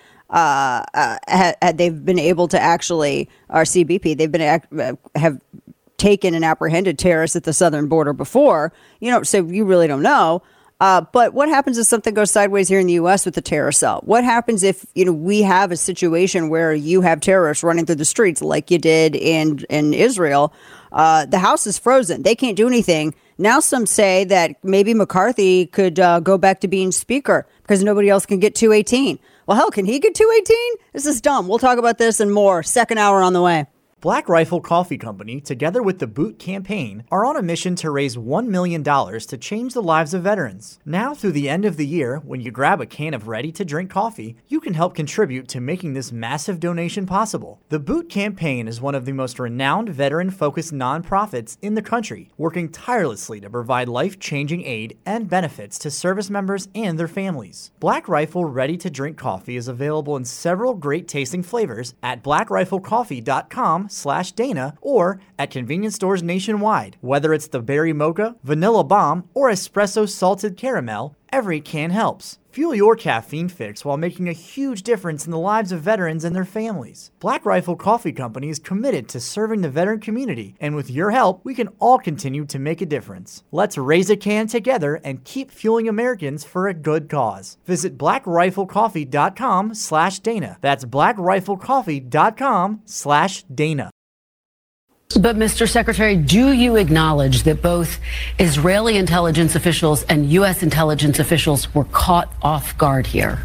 [SPEAKER 1] they've been able to actually, or CBP, they've been, have taken and apprehended terrorists at the southern border before, you know, so you really don't know. But what happens if something goes sideways here in the U.S. with the terror cell? What happens if, you know, we have a situation where you have terrorists running through the streets like you did in Israel? The House is frozen. They can't do anything. Now some say that maybe McCarthy could go back to being speaker because nobody else can get 218. Well, hell, can he get 218? This is dumb. We'll talk about this and more. Second hour on the way.
[SPEAKER 8] Black Rifle Coffee Company, together with the Boot Campaign, are on a mission to raise $1 million to change the lives of veterans. Now through the end of the year, when you grab a can of ready-to-drink coffee, you can help contribute to making this massive donation possible. The Boot Campaign is one of the most renowned veteran-focused nonprofits in the country, working tirelessly to provide life-changing aid and benefits to service members and their families. Black Rifle ready-to-drink coffee is available in several great-tasting flavors at blackriflecoffee.com/Dana or at convenience stores nationwide. Whether it's the berry mocha, vanilla bomb, or espresso salted caramel, every can helps. Fuel your caffeine fix while making a huge difference in the lives of veterans and their families. Black Rifle Coffee Company is committed to serving the veteran community, and with your help, we can all continue to make a difference. Let's raise a can together and keep fueling Americans for a good cause. Visit blackriflecoffee.com/Dana. That's blackriflecoffee.com/Dana.
[SPEAKER 9] But, Mr. Secretary, do you acknowledge that both Israeli intelligence officials and U.S. intelligence officials were caught off guard here?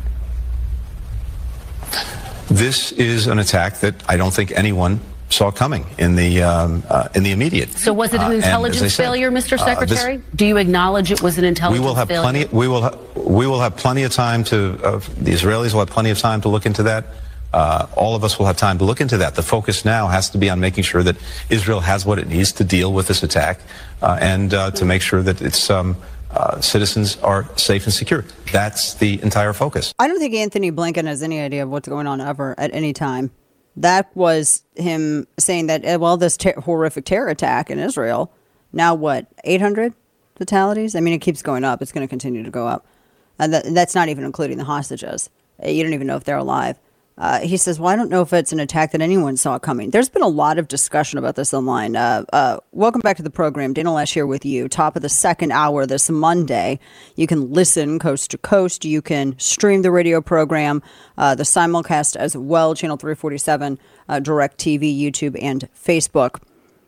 [SPEAKER 10] This is an attack that I don't think anyone saw coming in the immediate.
[SPEAKER 9] So was it an intelligence failure, Mr. Secretary? Do you acknowledge it was an intelligence failure?
[SPEAKER 10] We will have plenty of time to. The Israelis will have plenty of time to look into that. All of us will have time to look into that. The focus now has to be on making sure that Israel has what it needs to deal with this attack and to make sure that its citizens are safe and secure. That's the entire focus.
[SPEAKER 1] I don't think Anthony Blinken has any idea of what's going on ever at any time. That was him saying that, well, this horrific terror attack in Israel, now what, 800 fatalities? I mean, it keeps going up. It's going to continue to go up. And that's not even including the hostages. You don't even know if they're alive. He says, well, I don't know if it's an attack that anyone saw coming. There's been a lot of discussion about this online. Welcome back to the program. Dana Loesch here with you. Top of the second hour this Monday. You can listen coast to coast. You can stream the radio program, the simulcast as well, Channel 347, DirecTV, YouTube, and Facebook.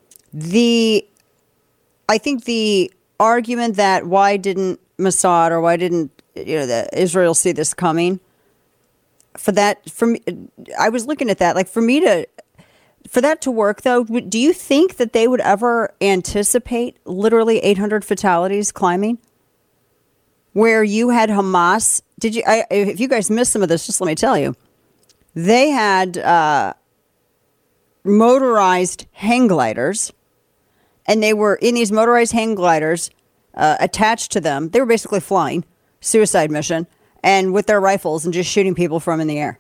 [SPEAKER 1] I think the argument that why didn't Mossad or why didn't Israel see this coming, I was looking at that, like for that to work though, do you think that they would ever anticipate literally 800 fatalities climbing? Where you had Hamas, if you guys missed some of this, just let me tell you, they had motorized hang gliders, and they were in these motorized hang gliders attached to them. They were basically flying, suicide mission, and with their rifles and just shooting people from in the air.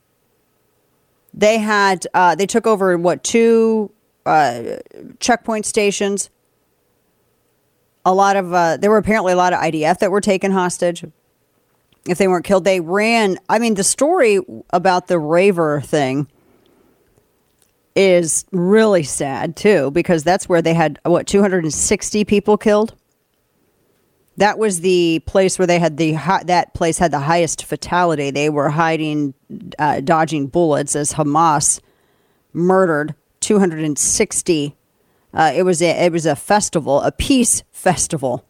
[SPEAKER 1] They had, they took over, 2 checkpoint stations. there were apparently a lot of IDF that were taken hostage. If they weren't killed, they ran. I mean, the story about the Raver thing is really sad too, because that's where they had 260 people killed. That was the place where they had that place had the highest fatality. They were hiding, dodging bullets as Hamas murdered 260. It was a festival, a peace festival.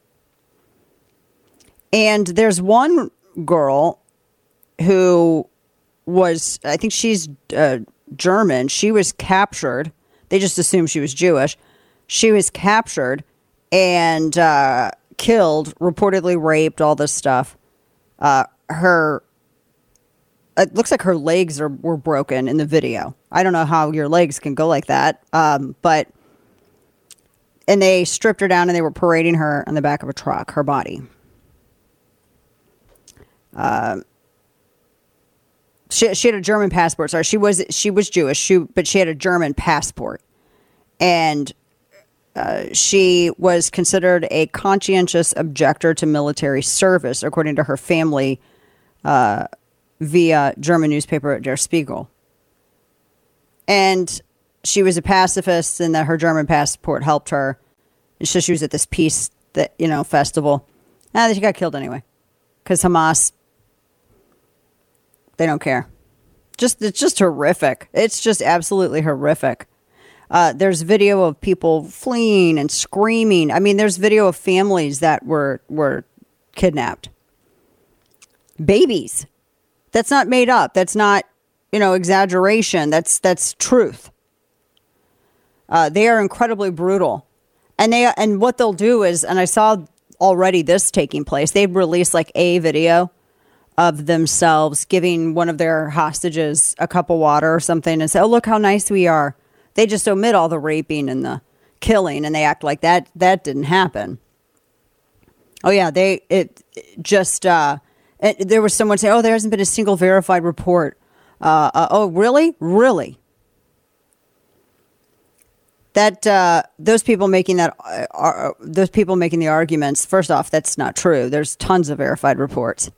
[SPEAKER 1] And there's one girl who was, I think she's German. She was captured. They just assumed she was Jewish. She was captured and killed, reportedly raped, all this stuff. It looks like her legs were broken in the video. I don't know how your legs can go like that. And they stripped her down and they were parading her on the back of a truck, her body. She had a German passport. Sorry, she was Jewish, but she had a German passport. And she was considered a conscientious objector to military service, according to her family, via German newspaper Der Spiegel. And she was a pacifist, and that her German passport helped her. And so she was at this peace festival. And she got killed anyway, because Hamas, they don't care. It's just horrific. It's just absolutely horrific. There's video of people fleeing and screaming. I mean, there's video of families that were kidnapped. Babies. That's not made up. That's not, exaggeration. That's truth. They are incredibly brutal. And what they'll do is, and I saw already this taking place, they'd release like a video of themselves giving one of their hostages a cup of water or something and say, oh, look how nice we are. They just omit all the raping and the killing, and they act like that didn't happen. Oh yeah, there was someone saying, oh, there hasn't been a single verified report. Oh, really? Really? That those people making the arguments, first off, that's not true. There's tons of verified reports.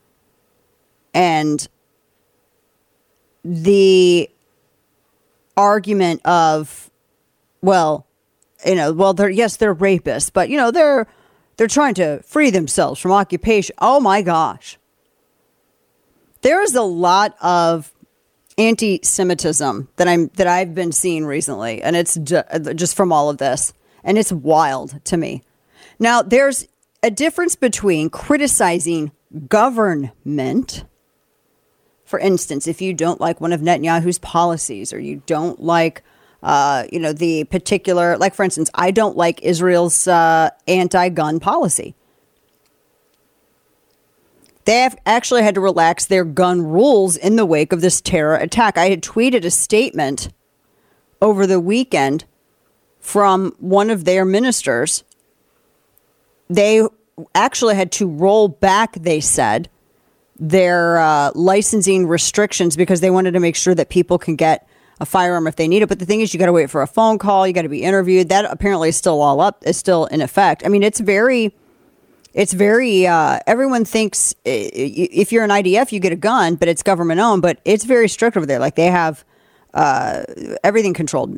[SPEAKER 1] And the argument of, they're rapists, but they're trying to free themselves from occupation. Oh my gosh. There is a lot of anti-Semitism that I've been seeing recently, and it's just from all of this, and it's wild to me. Now, there's a difference between criticizing government. For instance, if you don't like one of Netanyahu's policies, or you don't like, the particular, like, for instance, I don't like Israel's anti-gun policy. They have actually had to relax their gun rules in the wake of this terror attack. I had tweeted a statement over the weekend from one of their ministers. They actually had to roll back, they said, their licensing restrictions because they wanted to make sure that people can get a firearm if they need it. But the thing is, you got to wait for a phone call. You got to be interviewed. That apparently is still is still in effect. I mean, it's very, everyone thinks if you're an IDF, you get a gun, but it's government owned, but it's very strict over there. Like, they have everything controlled.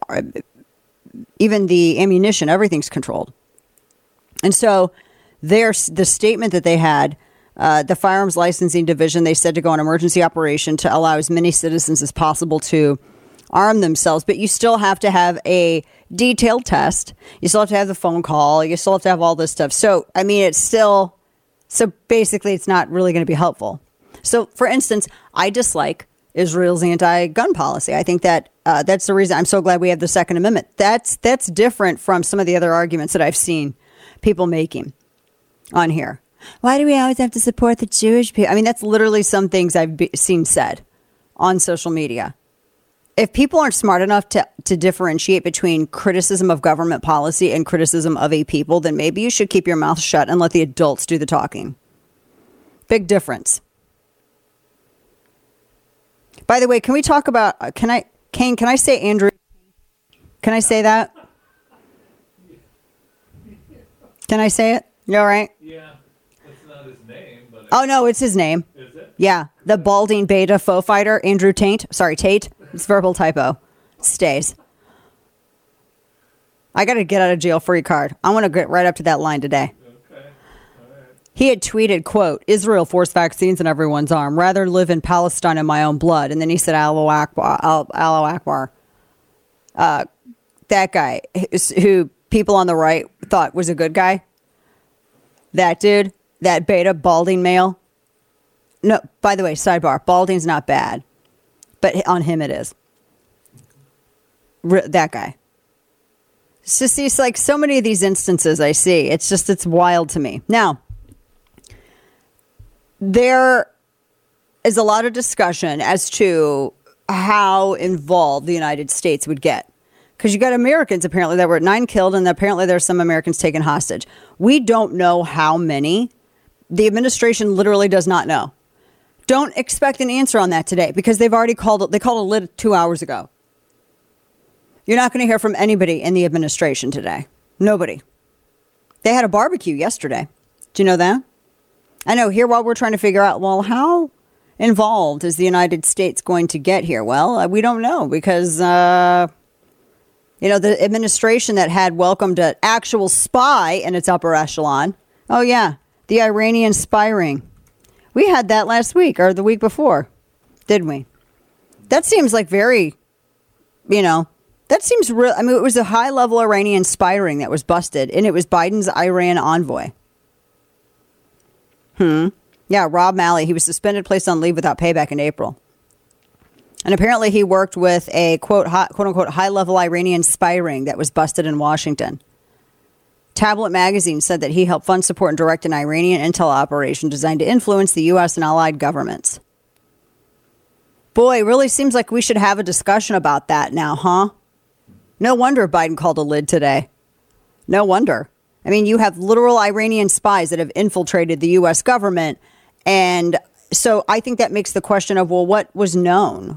[SPEAKER 1] Even the ammunition, everything's controlled. And so the statement that they had, the Firearms Licensing Division, they said to go on emergency operation to allow as many citizens as possible to arm themselves. But you still have to have a detailed test. You still have to have the phone call. You still have to have all this stuff. So, I mean, so basically it's not really going to be helpful. So, for instance, I dislike Israel's anti-gun policy. I think that that's the reason I'm so glad we have the Second Amendment. That's different from some of the other arguments that I've seen people making on here. Why do we always have to support the Jewish people? I mean, that's literally some things I've seen said on social media. If people aren't smart enough to differentiate between criticism of government policy and criticism of a people, then maybe you should keep your mouth shut and let the adults do the talking. Big difference. By the way, can we talk about, can I say Andrew? Can I say that? Can I say it? You all right?
[SPEAKER 3] Yeah, that's not his name, but...
[SPEAKER 1] Oh, no, it's his name.
[SPEAKER 3] Is it?
[SPEAKER 1] Yeah, the balding beta faux fighter, Andrew Tate. It's verbal typo. Stays. I got to get out of jail free card. I want to get right up to that line today.
[SPEAKER 3] Okay. All right.
[SPEAKER 1] He had tweeted, quote, Israel forced vaccines in everyone's arm. Rather live in Palestine in my own blood. And then he said, Allahu Akbar. Allahu Akbar. That guy who people on the right thought was a good guy. That dude, that beta balding male. No, by the way, sidebar, balding's not bad. But on him it is. That guy. It's just these, like, so many of these instances I see. It's wild to me. Now, there is a lot of discussion as to how involved the United States would get. Because you got Americans, apparently, that were 9 killed, and apparently there's some Americans taken hostage. We don't know how many. The administration literally does not know. Don't expect an answer on that today, because they've already called it. They called a lid 2 hours ago. You're not going to hear from anybody in the administration today. Nobody. They had a barbecue yesterday. Do you know that? I know, here while we're trying to figure out, well, how involved is the United States going to get here? Well, we don't know, because, the administration that had welcomed an actual spy in its upper echelon. Oh, yeah, the Iranian spy ring. We had that last week or the week before, didn't we? That seems like very, that seems real. I mean, it was a high-level Iranian spy ring that was busted, and it was Biden's Iran envoy. Yeah, Rob Malley. He was suspended, placed on leave without payback in April. And apparently he worked with a, quote-unquote, high-level Iranian spy ring that was busted in Washington. Tablet Magazine said that he helped fund, support, and direct an Iranian intel operation designed to influence the U.S. and allied governments. Boy, it really seems like we should have a discussion about that now, huh? No wonder Biden called a lid today. No wonder. I mean, you have literal Iranian spies that have infiltrated the U.S. government. And so I think that makes the question of, well, what was known?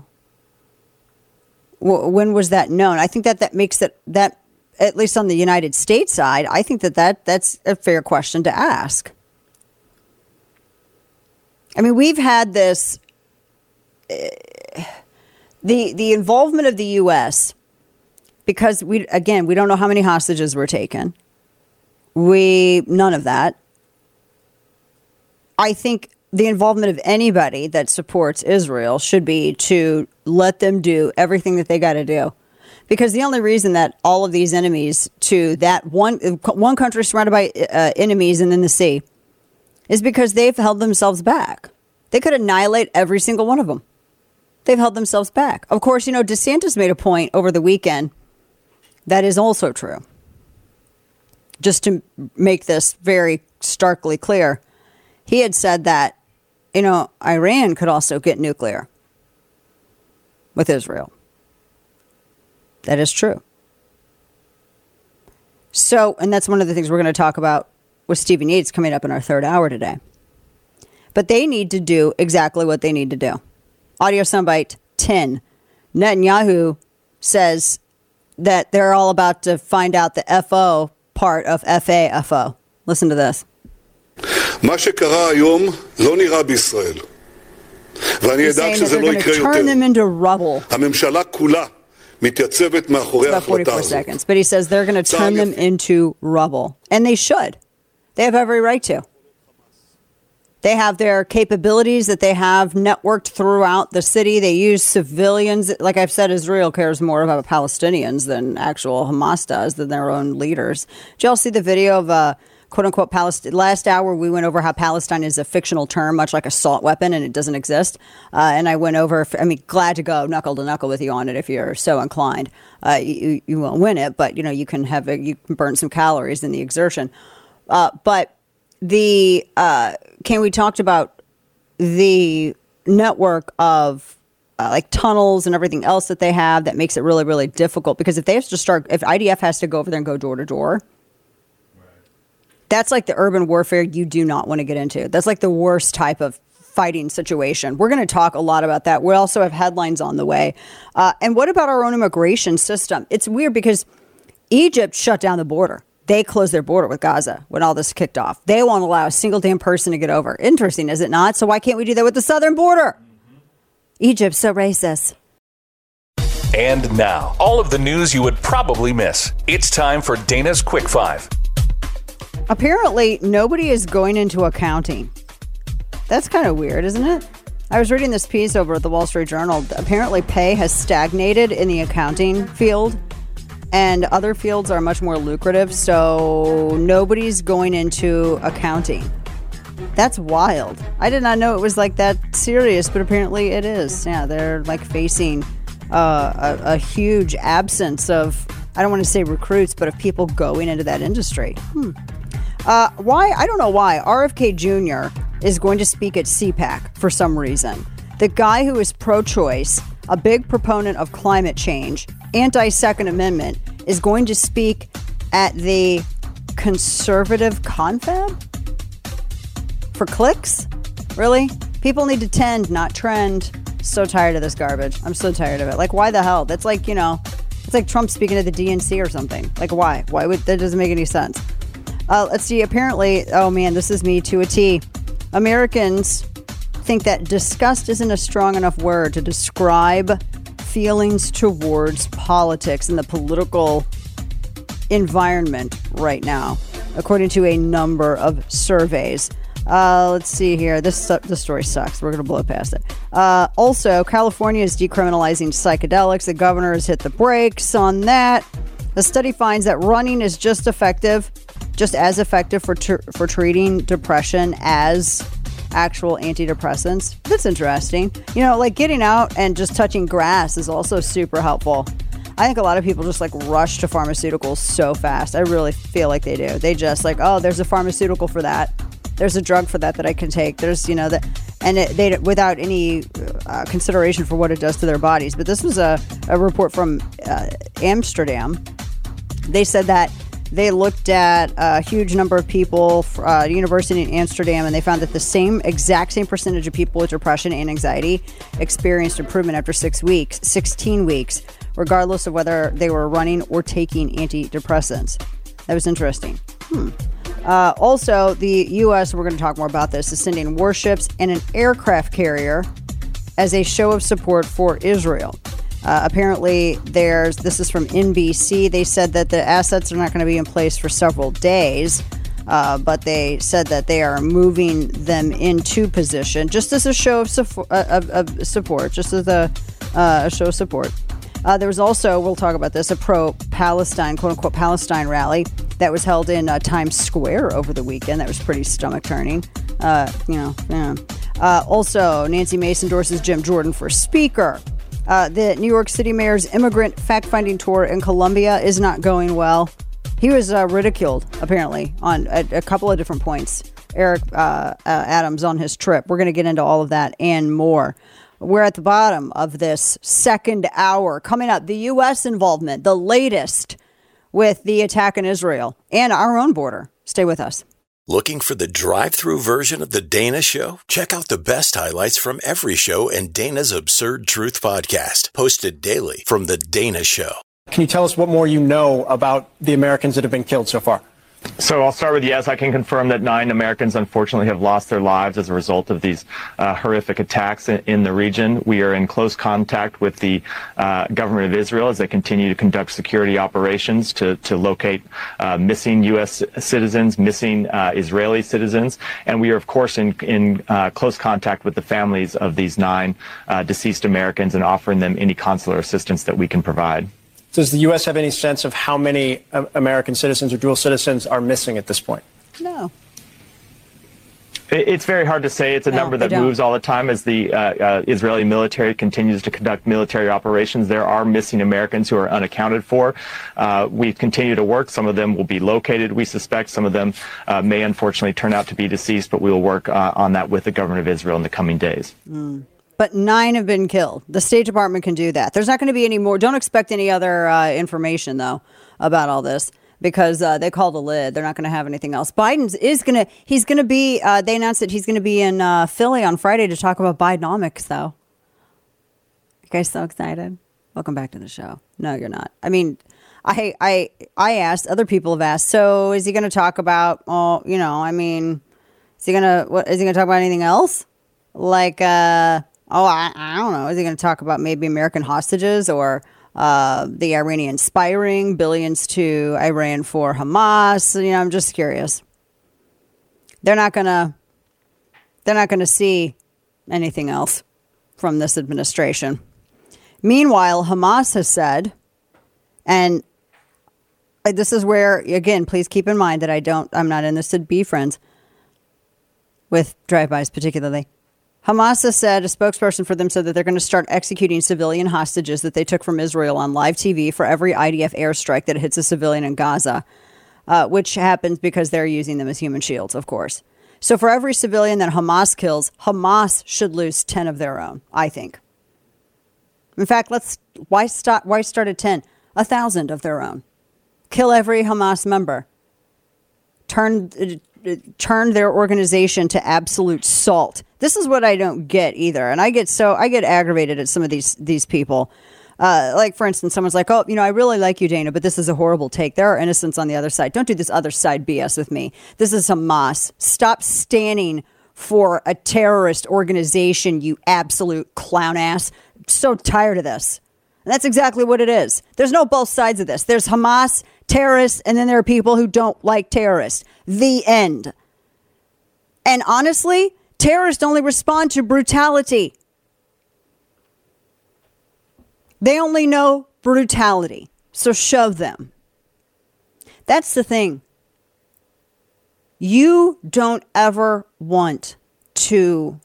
[SPEAKER 1] When was that known? I think that makes that, at least on the United States side, I think that's a fair question to ask. I mean, we've had this, the involvement of the U.S., because we don't know how many hostages were taken. None of that. I think the involvement of anybody that supports Israel should be to let them do everything that they got to do. Because the only reason that all of these enemies to that one country surrounded by enemies and then the sea is because they've held themselves back. They could annihilate every single one of them. They've held themselves back. Of course, DeSantis made a point over the weekend that is also true. Just to make this very starkly clear, he had said that, Iran could also get nuclear with Israel. That is true. So, and that's one of the things we're going to talk about with Stephen Yates coming up in our third hour today. But they need to do exactly what they need to do. Audio soundbite 10. Netanyahu says that they're all about to find out the FO part of FAFO. Listen to this.
[SPEAKER 11] מה שקרה היום לא נראה בישראל. ואני אדאג שזה לא יקרה יותר. הממשלה כולה מתייצבת מאחורי ההחלטה הזאת.
[SPEAKER 1] But he says they're going to turn them into rubble. And they should. They have every right to. They have their capabilities that they have networked throughout the city. They use civilians. Like I've said, Israel cares more about Palestinians than actual Hamas does, than their own leaders. Did y'all see the video of quote-unquote Palestine? Last hour, we went over how Palestine is a fictional term, much like assault weapon, and it doesn't exist. And I went over, glad to go knuckle to knuckle with you on it if you're so inclined. You won't win it, but, you can burn some calories in the exertion. But we talked about the network of like tunnels and everything else that they have that makes it really, really difficult, because if IDF has to go over there and go door to door, that's like the urban warfare you do not want to get into. That's like the worst type of fighting situation. We're going to talk a lot about that. We also have headlines on the way. And what about our own immigration system? It's weird because Egypt shut down the border. they closed their border with Gaza when all this kicked off. They won't allow a single damn person to get over. Interesting, is it not? So why can't we do that with the southern border? Egypt's so racist.
[SPEAKER 3] And now, all of the news you would probably miss. It's time for Dana's Quick Five.
[SPEAKER 1] Apparently, nobody is going into accounting. That's kind of weird, isn't it? I was reading this piece over at the Wall Street Journal. Apparently, pay has stagnated in the accounting field, and other fields are much more lucrative, so nobody's going into accounting. That's wild. I did not know it was like that serious, but apparently it is. Yeah, they're like facing a huge absence of, I don't want to say recruits, but of people going into that industry. Why? I don't know why. RFK Jr. is going to speak at CPAC for some reason. The guy who is pro-choice, a big proponent of climate change, anti-Second Amendment, is going to speak at the conservative confab? For clicks? Really? People need to tend, not trend. So tired of this garbage. I'm so tired of it. Like, why the hell? That's like, it's like Trump speaking to the DNC or something. Like, why? That doesn't make any sense. Let's see. Apparently, oh man, this is me to a T. Americans think that disgust isn't a strong enough word to describe feelings towards politics and the political environment right now, according to a number of surveys. Let's see here. This story sucks. We're going to blow past it. Also, California is decriminalizing psychedelics. The governor has hit the brakes on that. The study finds that running is just as effective for treating depression as actual antidepressants. That's interesting. Like getting out and just touching grass is also super helpful. I think a lot of people just like rush to pharmaceuticals so fast. I really feel like they do. They just like, oh, there's a pharmaceutical for that. There's a drug for that I can take. There's, that, and they without any consideration for what it does to their bodies. But this was a report from Amsterdam. They said that they looked at a huge number of people, university in Amsterdam, and they found that the exact same percentage of people with depression and anxiety experienced improvement after 16 weeks, regardless of whether they were running or taking antidepressants. That was interesting. Also, the U.S., we're going to talk more about this, is sending warships and an aircraft carrier as a show of support for Israel. Apparently, this is from NBC. They said that the assets are not going to be in place for several days, but they said that they are moving them into position just as a show of support, just as a show of support. There was also, we'll talk about this, a pro-Palestine, quote-unquote, Palestine rally that was held in Times Square over the weekend. That was pretty stomach-turning. Also, Nancy Mace endorses Jim Jordan for Speaker. The New York City mayor's immigrant fact-finding tour in Colombia is not going well. He was ridiculed, apparently, on a couple of different points. Eric Adams on his trip. We're going to get into all of that and more. We're at the bottom of this second hour. Coming up, the U.S. involvement, the latest with the attack in Israel and our own border. Stay with us.
[SPEAKER 4] Looking for the drive-through version of the Dana Show? Check out the best highlights from every show and Dana's Absurd Truth podcast, posted daily from the Dana Show.
[SPEAKER 12] Can you tell us what more you know about the Americans that have been killed so far?
[SPEAKER 6] So I'll start with yes. I can confirm that 9 Americans, unfortunately, have lost their lives as a result of these horrific attacks in the region. We are in close contact with the government of Israel as they continue to conduct security operations to locate missing U.S. citizens, missing Israeli citizens. And we are, of course, in close contact with the families of these 9 deceased Americans and offering them any consular assistance that we can provide.
[SPEAKER 12] Does the U.S. have any sense of how many American citizens or dual citizens are missing at this point?
[SPEAKER 1] No.
[SPEAKER 6] It's very hard to say. It's a number that moves all the time as the Israeli military continues to conduct military operations. There are missing Americans who are unaccounted for. We continue to work. Some of them will be located, we suspect. Some of them may unfortunately turn out to be deceased, but we will work on that with the government of Israel in the coming days.
[SPEAKER 1] But 9 have been killed. The State Department can do that. There's not going to be any more. Don't expect any other information, though, about all this, because they called a lid. They're not going to have anything else. Biden's he's going to be, they announced that he's going to be in Philly on Friday to talk about Bidenomics, though. You guys so excited? Welcome back to the show. No, you're not. I mean, I asked, other people have asked, so is he going to talk about, is he going to talk about anything else? Like, I don't know. Is he going to talk about maybe American hostages or the Iranian spying billions to Iran for Hamas? I'm just curious. They're not going to see anything else from this administration. Meanwhile, Hamas has said, and this is where, again, please keep in mind that I'm not in this to be friends with drive-bys particularly. Hamas has said, a spokesperson for them said that they're going to start executing civilian hostages that they took from Israel on live TV for every IDF airstrike that hits a civilian in Gaza, which happens because they're using them as human shields, of course. So for every civilian that Hamas kills, Hamas should lose 10 of their own, I think. In fact, why start at 10? 1,000 of their own. Kill every Hamas member. Turn their organization to absolute salt. This is what I don't get either. And I get aggravated at some of these people. Like, for instance, someone's like, oh, I really like you, Dana, but this is a horrible take. There are innocents on the other side. Don't do this other side BS with me. This is Hamas. Stop standing for a terrorist organization, you absolute clown ass. I'm so tired of this. And that's exactly what it is. There's no both sides of this. There's Hamas, terrorists, and then there are people who don't like terrorists. The end. And honestly, terrorists only respond to brutality. They only know brutality. So show them. That's the thing. You don't ever want to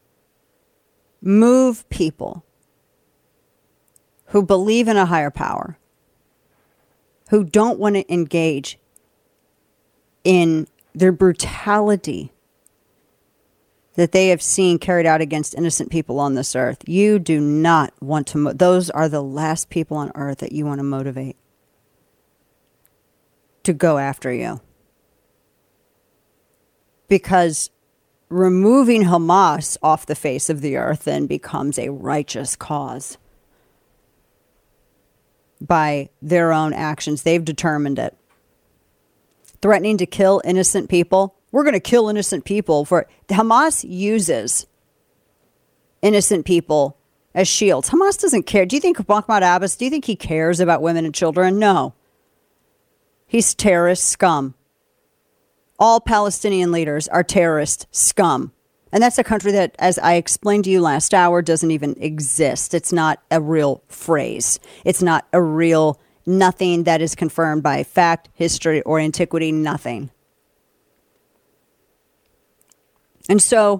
[SPEAKER 1] move people who believe in a higher power, who don't want to engage in their brutality that they have seen carried out against innocent people on this earth. You do not want to. Those are the last people on earth that you want to motivate to go after you. Because removing Hamas off the face of the earth then becomes a righteous cause. By their own actions. They've determined it. Threatening to kill innocent people. We're going to kill innocent people. Hamas uses innocent people as shields. Hamas doesn't care. Do you think Mahmoud Abbas, do you think he cares about women and children? No. He's terrorist scum. All Palestinian leaders are terrorist scum. And that's a country that, as I explained to you last hour, doesn't even exist. It's not a real phrase. It's not a real nothing that is confirmed by fact, history, or antiquity, nothing. And so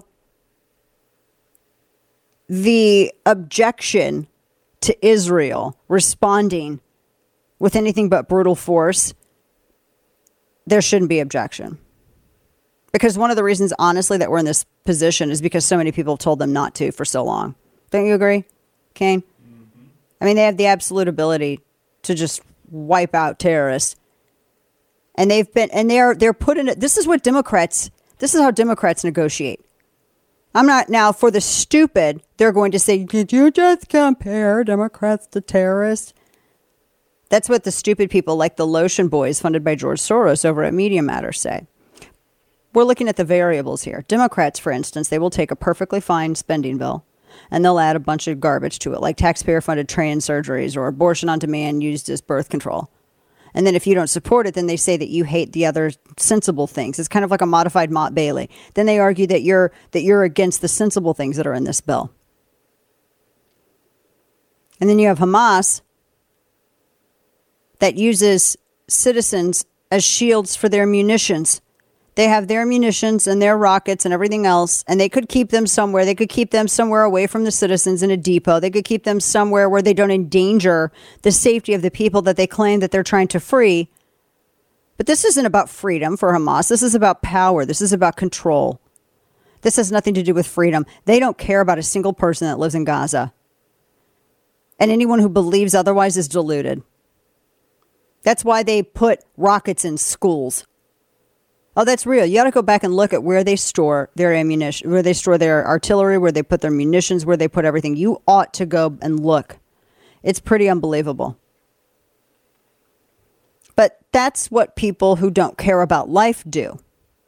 [SPEAKER 1] the objection to Israel responding with anything but brutal force, there shouldn't be objection. Because one of the reasons, honestly, that we're in this position is because so many people have told them not to for so long. Don't you agree, Kane? Mm-hmm. I mean, they have the absolute ability to just wipe out terrorists. And they're put in it. This is how Democrats negotiate. I'm not, now for the stupid, they're going to say, did you just compare Democrats to terrorists? That's what the stupid people like the Lotion Boys funded by George Soros over at Media Matters say. We're looking at the variables here. Democrats, for instance, they will take a perfectly fine spending bill and they'll add a bunch of garbage to it, like taxpayer-funded trans surgeries or abortion on demand used as birth control. And then if you don't support it, then they say that you hate the other sensible things. It's kind of like a modified Mott Bailey. Then they argue that you're against the sensible things that are in this bill. And then you have Hamas that uses citizens as shields for their munitions. They have their munitions and their rockets and everything else, and they could keep them somewhere. They could keep them somewhere away from the citizens in a depot. They could keep them somewhere where they don't endanger the safety of the people that they claim that they're trying to free. But this isn't about freedom for Hamas. This is about power. This is about control. This has nothing to do with freedom. They don't care about a single person that lives in Gaza. And anyone who believes otherwise is deluded. That's why they put rockets in schools. Oh, that's real. You got to go back and look at where they store their ammunition, where they store their artillery, where they put their munitions, where they put everything. You ought to go and look. It's pretty unbelievable. But that's what people who don't care about life do.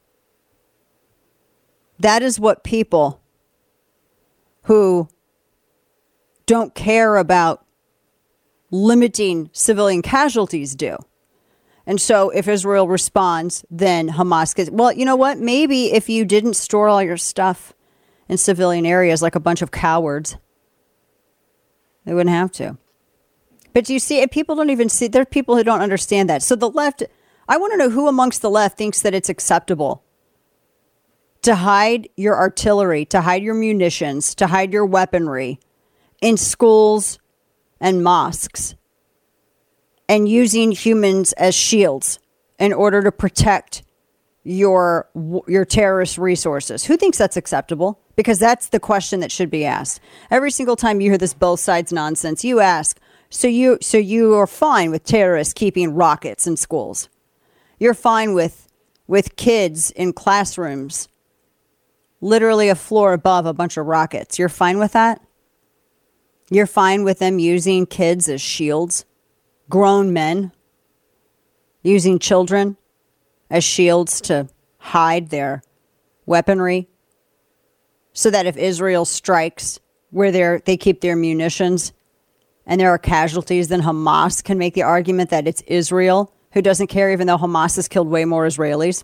[SPEAKER 1] That is what people who don't care about limiting civilian casualties do. And so if Israel responds, then Hamas gets, well, you know what? Maybe if you didn't store all your stuff in civilian areas like a bunch of cowards, they wouldn't have to. But do you see, people don't even see, there are people who don't understand that. So the left, I want to know who amongst the left thinks that it's acceptable to hide your artillery, to hide your munitions, to hide your weaponry in schools and mosques, and using humans as shields in order to protect your terrorist resources. Who thinks that's acceptable? Because that's the question that should be asked. Every single time you hear this both sides nonsense, you ask, so you are fine with terrorists keeping rockets in schools. You're fine with kids in classrooms, literally a floor above a bunch of rockets. You're fine with that? You're fine with them using kids as shields? Grown men using children as shields to hide their weaponry so that if Israel strikes where they keep their munitions and there are casualties, then Hamas can make the argument that it's Israel who doesn't care, even though Hamas has killed way more Israelis.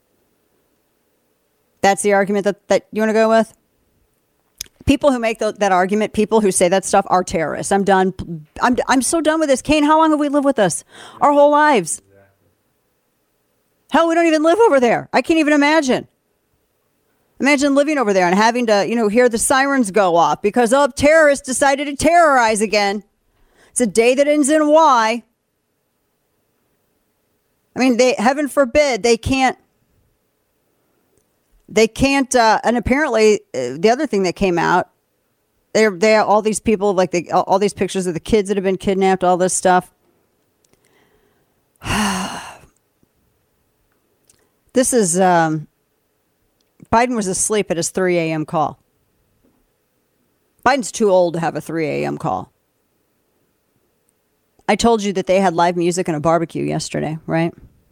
[SPEAKER 1] That's the argument that you want to go with? People who make that argument, people who say that stuff are terrorists. I'm done. I'm so done with this. Kane, how long have we lived with this? Our whole lives. Hell, we don't even live over there. I can't even imagine. Imagine living over there and having to, hear the sirens go off because, terrorists decided to terrorize again. It's a day that ends in Y. I mean, heaven forbid, they can't, and apparently the other thing that came out, they all these people, all these pictures of the kids that have been kidnapped, all this stuff. This is, Biden was asleep at his 3 a.m. call. Biden's too old to have a 3 a.m. call. I told you that they had live music and a barbecue yesterday, right?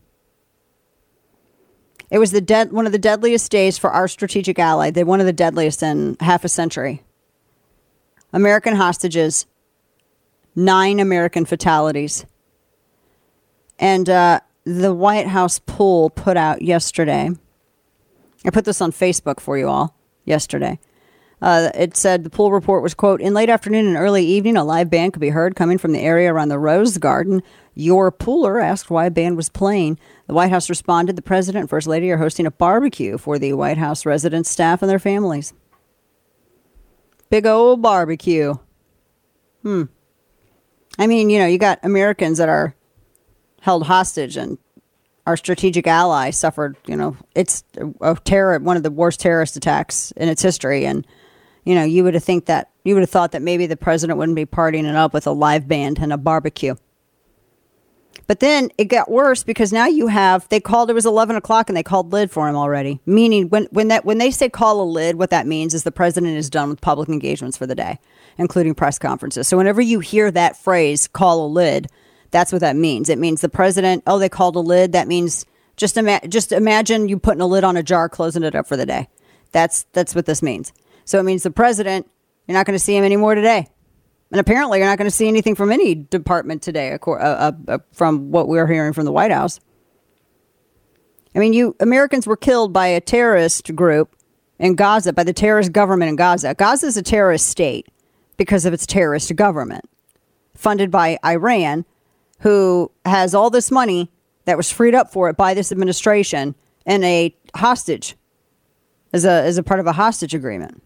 [SPEAKER 1] It was one of the deadliest days for our strategic ally. They're one of the deadliest in half a century. American hostages, 9 American fatalities. And the White House poll put out yesterday. I put this on Facebook for you all yesterday. It said the poll report was, quote, in late afternoon and early evening, a live band could be heard coming from the area around the Rose Garden. Your pooler asked why a band was playing. The White House responded, the president and first lady are hosting a barbecue for the White House residents, staff, and their families. Big old barbecue. I mean, you got Americans that are held hostage and our strategic ally suffered, it's a terror, one of the worst terrorist attacks in its history. And, you would have thought that maybe the president wouldn't be partying it up with a live band and a barbecue. But then it got worse because now it was 11 o'clock and they called lid for him already. Meaning when they say call a lid, what that means is the president is done with public engagements for the day, including press conferences. So whenever you hear that phrase, call a lid, that's what that means. It means the president, they called a lid. That means just imagine you putting a lid on a jar, closing it up for the day. That's what this means. So it means the president, you're not going to see him anymore today. And apparently you're not going to see anything from any department today, from what we're hearing from the White House. I mean, Americans were killed by a terrorist group in Gaza, by the terrorist government in Gaza. Gaza is a terrorist state because of its terrorist government, funded by Iran, who has all this money that was freed up for it by this administration and a hostage, as a part of a hostage agreement.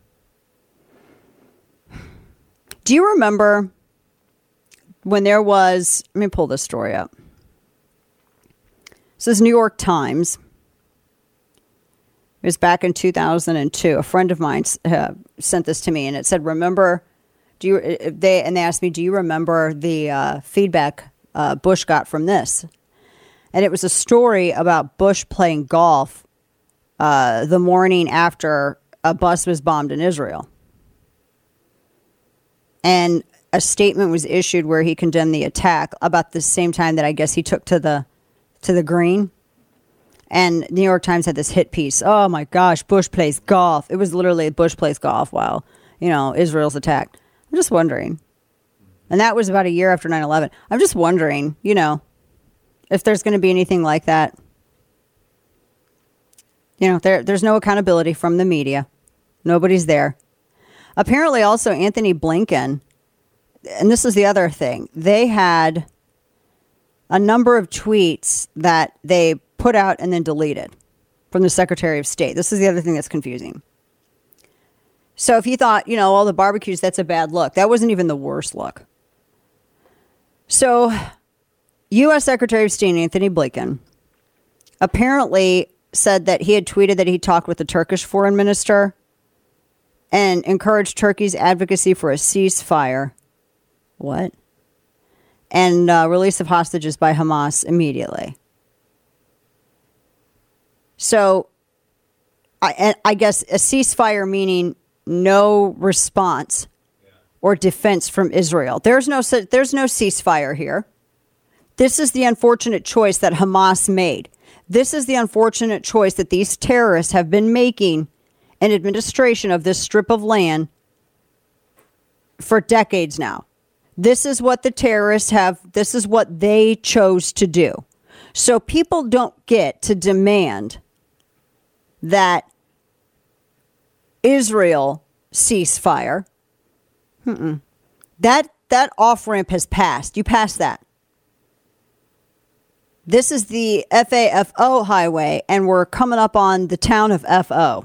[SPEAKER 1] Do you remember when there was, let me pull this story up. This is New York Times. It was back in 2002. A friend of mine sent this to me, and it said, remember, they asked me, do you remember the feedback Bush got from this? And it was a story about Bush playing golf the morning after a bus was bombed in Israel. And a statement was issued where he condemned the attack about the same time that I guess he took to the green. And New York Times had this hit piece. Oh my gosh, Bush plays golf. It was literally Bush plays golf while, Israel's attacked. I'm just wondering. And that was about a year after 9/11. I'm just wondering, if there's going to be anything like that. There's no accountability from the media. Nobody's there. Apparently also Anthony Blinken, and this is the other thing, they had a number of tweets that they put out and then deleted from the Secretary of State. This is the other thing that's confusing. So if you thought, all the barbecues, that's a bad look. That wasn't even the worst look. So U.S. Secretary of State Anthony Blinken apparently said that he had tweeted that he talked with the Turkish foreign minister and encouraged Turkey's advocacy for a ceasefire. What? And release of hostages by Hamas immediately. So I guess a ceasefire meaning no response or defense from Israel. There's no ceasefire here. This is the unfortunate choice that Hamas made. This is the unfortunate choice that these terrorists have been making in administration of this strip of land for decades now. This is what the terrorists this is what they chose to do. So people don't get to demand that Israel ceasefire. That off-ramp has passed. You passed that. This is the FAFO highway, and we're coming up on the town of FO.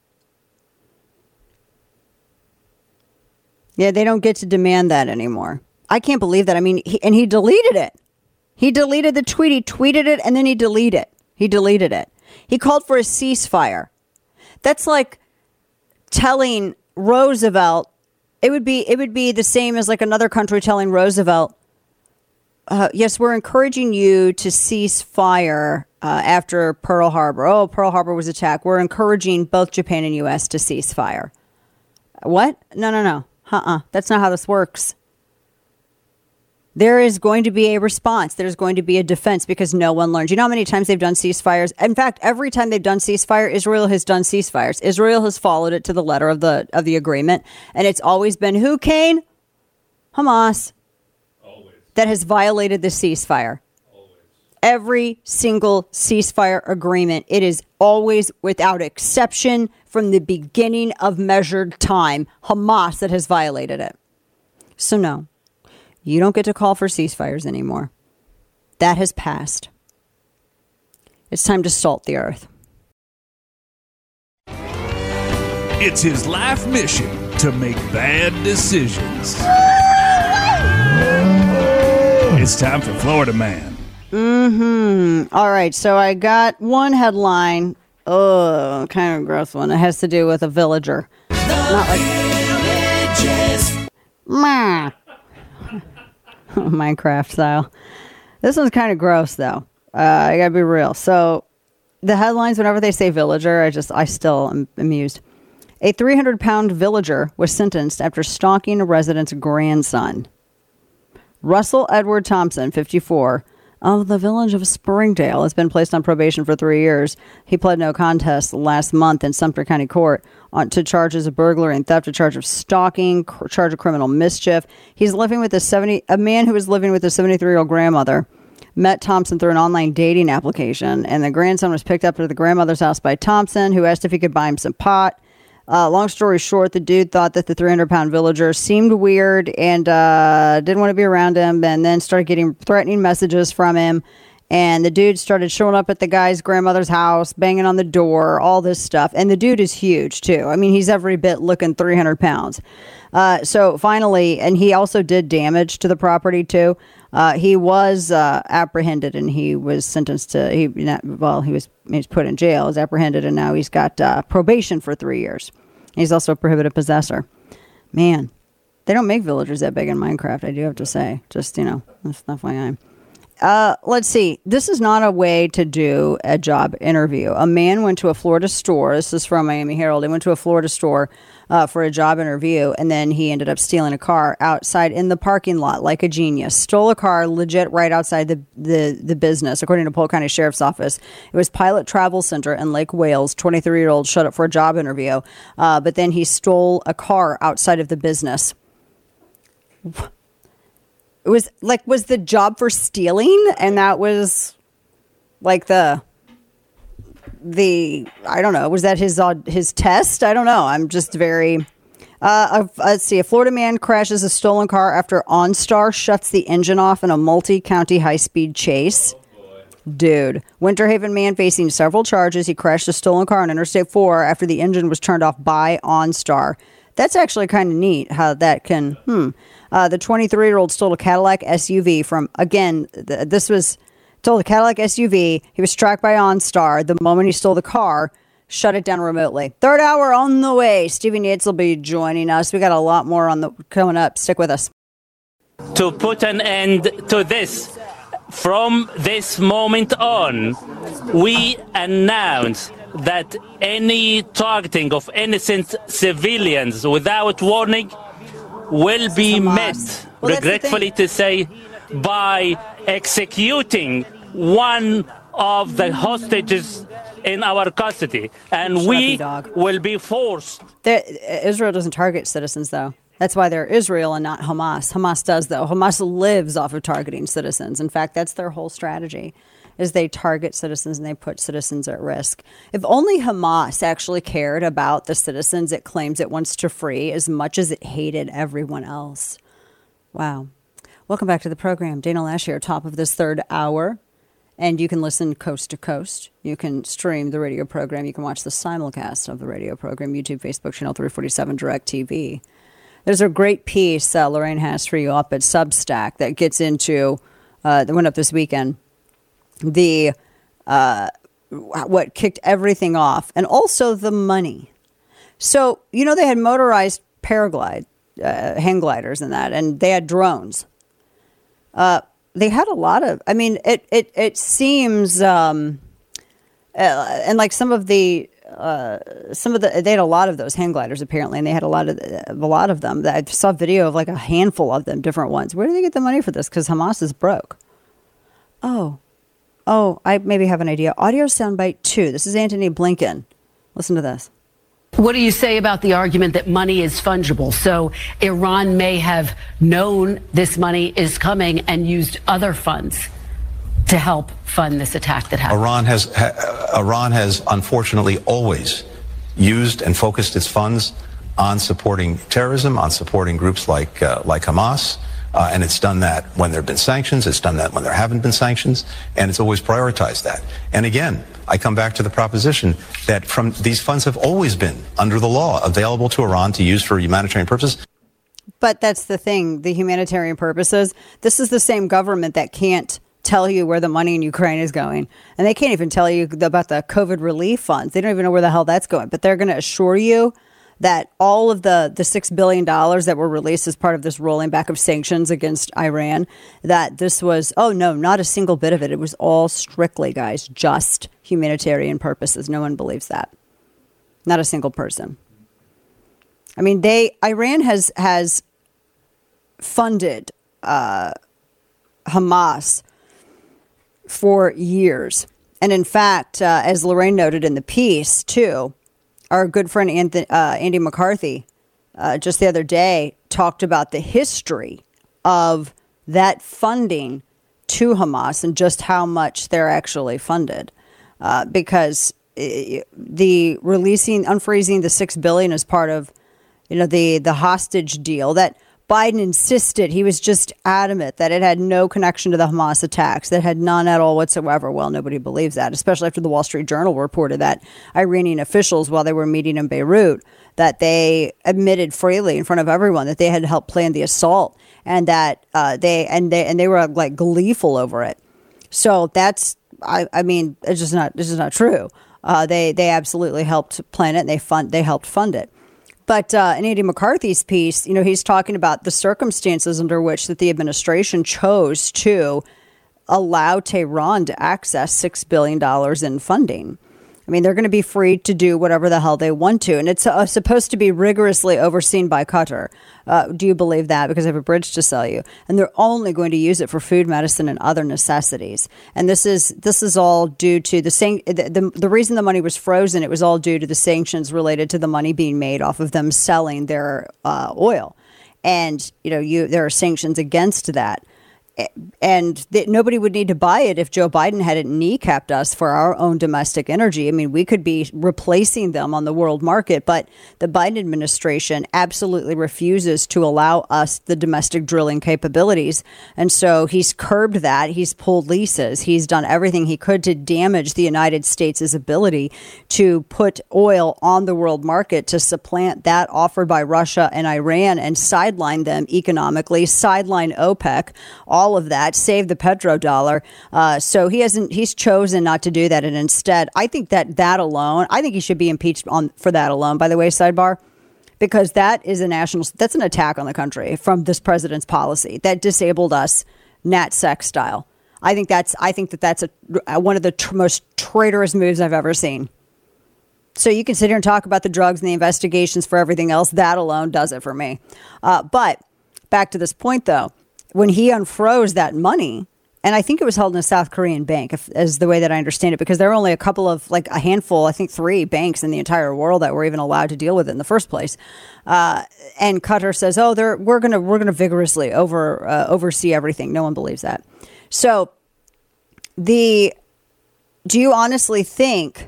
[SPEAKER 1] Yeah, they don't get to demand that anymore. I can't believe that. I mean, he deleted it. He deleted the tweet. He tweeted it, and then he deleted it. He deleted it. He called for a ceasefire. That's like telling Roosevelt, it would be the same as like another country telling Roosevelt, yes, we're encouraging you to cease fire after Pearl Harbor. Oh, Pearl Harbor was attacked. We're encouraging both Japan and U.S. to cease fire. What? No. That's not how this works. There is going to be a response. There's going to be a defense because no one learns. You know how many times they've done ceasefires? In fact, every time they've done ceasefire, Israel has done ceasefires. Israel has followed it to the letter of the agreement. And it's always been who, Kane? Hamas. Always. That has violated the ceasefire. Always. Every single ceasefire agreement, it is always, without exception, from the beginning of measured time, Hamas that has violated it. So no. You don't get to call for ceasefires anymore. That has passed. It's time to salt the earth.
[SPEAKER 13] It's his life mission to make bad decisions. It's time for Florida Man.
[SPEAKER 1] All right, so I got one headline. Oh, kind of a gross one. It has to do with a villager. Not like Minecraft style. This one's kind of gross, though. I gotta be real. So, the headlines, whenever they say villager, I still am amused. A 300-pound villager was sentenced after stalking a resident's grandson. Russell Edward Thompson, 54, of the village of Springdale, has been placed on probation for 3 years. He pled no contest last month in Sumter County Court to charges of burglary and theft, a charge of stalking, charge of criminal mischief. He's living with a man who was living with a 73-year-old grandmother. Met Thompson through an online dating application, and the grandson was picked up at the grandmother's house by Thompson, who asked if he could buy him some pot. Long story short, the dude thought that the 300-pound villager seemed weird and didn't want to be around him, and then started getting threatening messages from him. And the dude started showing up at the guy's grandmother's house, banging on the door, all this stuff. And the dude is huge, too. I mean, he's every bit looking 300 pounds. So finally, and he also did damage to the property, too. He was apprehended, and he was sentenced to, he was put in jail, was apprehended, and now he's got probation for 3 years. He's also a prohibited possessor. Man, they don't make villagers that big in Minecraft, I do have to say. Just, that's FYI. Let's see. This is not a way to do a job interview. A man went to a Florida store. This is from Miami Herald. He went to a Florida store for a job interview, and then he ended up stealing a car outside in the parking lot like a genius. Stole a car legit right outside the business, according to Polk County Sheriff's Office. It was Pilot Travel Center in Lake Wales. 23-year-old showed up for a job interview, but then he stole a car outside of the business. It was the job for stealing, and that was like the I don't know. Was that his test? I don't know. I'm just very. Let's see. A Florida man crashes a stolen car after OnStar shuts the engine off in a multi-county high-speed chase. Dude, Winter Haven man facing several charges. He crashed a stolen car on Interstate 4 after the engine was turned off by OnStar. That's actually kind of neat how that can. The 23-year-old stole a Cadillac SUV from, again, stole a Cadillac SUV. He was tracked by OnStar. The moment he stole the car, shut it down remotely. Third hour on the way. Stevie Yates will be joining us. We got a lot more coming up. Stick with us.
[SPEAKER 14] To put an end to this, from this moment on, we announce that any targeting of innocent civilians without warning will be met, regretfully to say, by executing one of the hostages in our custody. And we will be forced.
[SPEAKER 1] Israel doesn't target citizens, though. That's why they're Israel and not Hamas. Hamas does, though. Hamas lives off of targeting citizens. In fact, that's their whole strategy, is they target citizens and they put citizens at risk. If only Hamas actually cared about the citizens it claims it wants to free as much as it hated everyone else. Wow. Welcome back to the program. Dana Loesch here, top of this third hour. And you can listen coast to coast. You can stream the radio program. You can watch the simulcast of the radio program, YouTube, Facebook, Channel 347, DirecTV. There's a great piece Lorraine has for you up at Substack that gets into, that went up this weekend, what kicked everything off, and also the money. So, they had motorized hang gliders and that, and they had drones. They had a lot of, it seems, and like they had a lot of those hang gliders apparently, and they had a lot of them. I saw a video of like a handful of them, different ones. Where do they get the money for this? Because Hamas is broke. Oh, I maybe have an idea. Audio soundbite 2. This is Antony Blinken. Listen to this.
[SPEAKER 9] What do you say about the argument that money is fungible? So Iran may have known this money is coming and used other funds to help fund this attack that happened.
[SPEAKER 10] Iran has unfortunately always used and focused its funds on supporting terrorism, on supporting groups like Hamas. And it's done that when there have been sanctions. It's done that when there haven't been sanctions. And it's always prioritized that. And again, I come back to the proposition that these funds have always been, under the law, available to Iran to use for humanitarian purposes.
[SPEAKER 1] But that's the thing, the humanitarian purposes. This is the same government that can't tell you where the money in Ukraine is going. And they can't even tell you about the COVID relief funds. They don't even know where the hell that's going. But they're going to assure you that all of the $6 billion that were released as part of this rolling back of sanctions against Iran, that this was, oh no, not a single bit of it. It was all strictly, guys, just humanitarian purposes. No one believes that. Not a single person. I mean, Iran has funded Hamas for years. And in fact, as Lorraine noted in the piece too, our good friend Andy McCarthy just the other day talked about the history of that funding to Hamas and just how much they're actually funded. Because the unfreezing the $6 billion as part of, the hostage deal that Biden insisted, he was just adamant that it had no connection to the Hamas attacks, that had none at all whatsoever. Well, nobody believes that, especially after the Wall Street Journal reported that Iranian officials, while they were meeting in Beirut, that they admitted freely in front of everyone that they had helped plan the assault, and that they were like gleeful over it. So that's, it's just not true. They absolutely helped plan it, and they helped fund it. But in Andy McCarthy's piece, he's talking about the circumstances under which that the administration chose to allow Tehran to access $6 billion in funding. I mean, they're going to be free to do whatever the hell they want to. And it's supposed to be rigorously overseen by Qatar. Do you believe that? Because I have a bridge to sell you. And they're only going to use it for food, medicine, and other necessities. And this is all due to the reason the money was frozen. It was all due to the sanctions related to the money being made off of them selling their oil. And, there are sanctions against that. And nobody would need to buy it if Joe Biden hadn't kneecapped us for our own domestic energy. I mean, we could be replacing them on the world market, but the Biden administration absolutely refuses to allow us the domestic drilling capabilities. And so he's curbed that. He's pulled leases. He's done everything he could to damage the United States' ability to put oil on the world market, to supplant that offered by Russia and Iran and sideline them economically, sideline OPEC, all of that, save the petrodollar. So he's chosen not to do that. And instead, I think that alone, I think he should be impeached for that alone, by the way, sidebar, because that's an attack on the country from this president's policy that disabled us NatSec style. I think that's one of the most traitorous moves I've ever seen. So you can sit here and talk about the drugs and the investigations for everything else. That alone does it for me. But back to this point, though. When he unfroze that money, and I think it was held in a South Korean bank, as the way that I understand it, because there are only a handful, I think 3 banks in the entire world that were even allowed to deal with it in the first place. And Qatar says, we're gonna vigorously oversee everything. No one believes that. So do you honestly think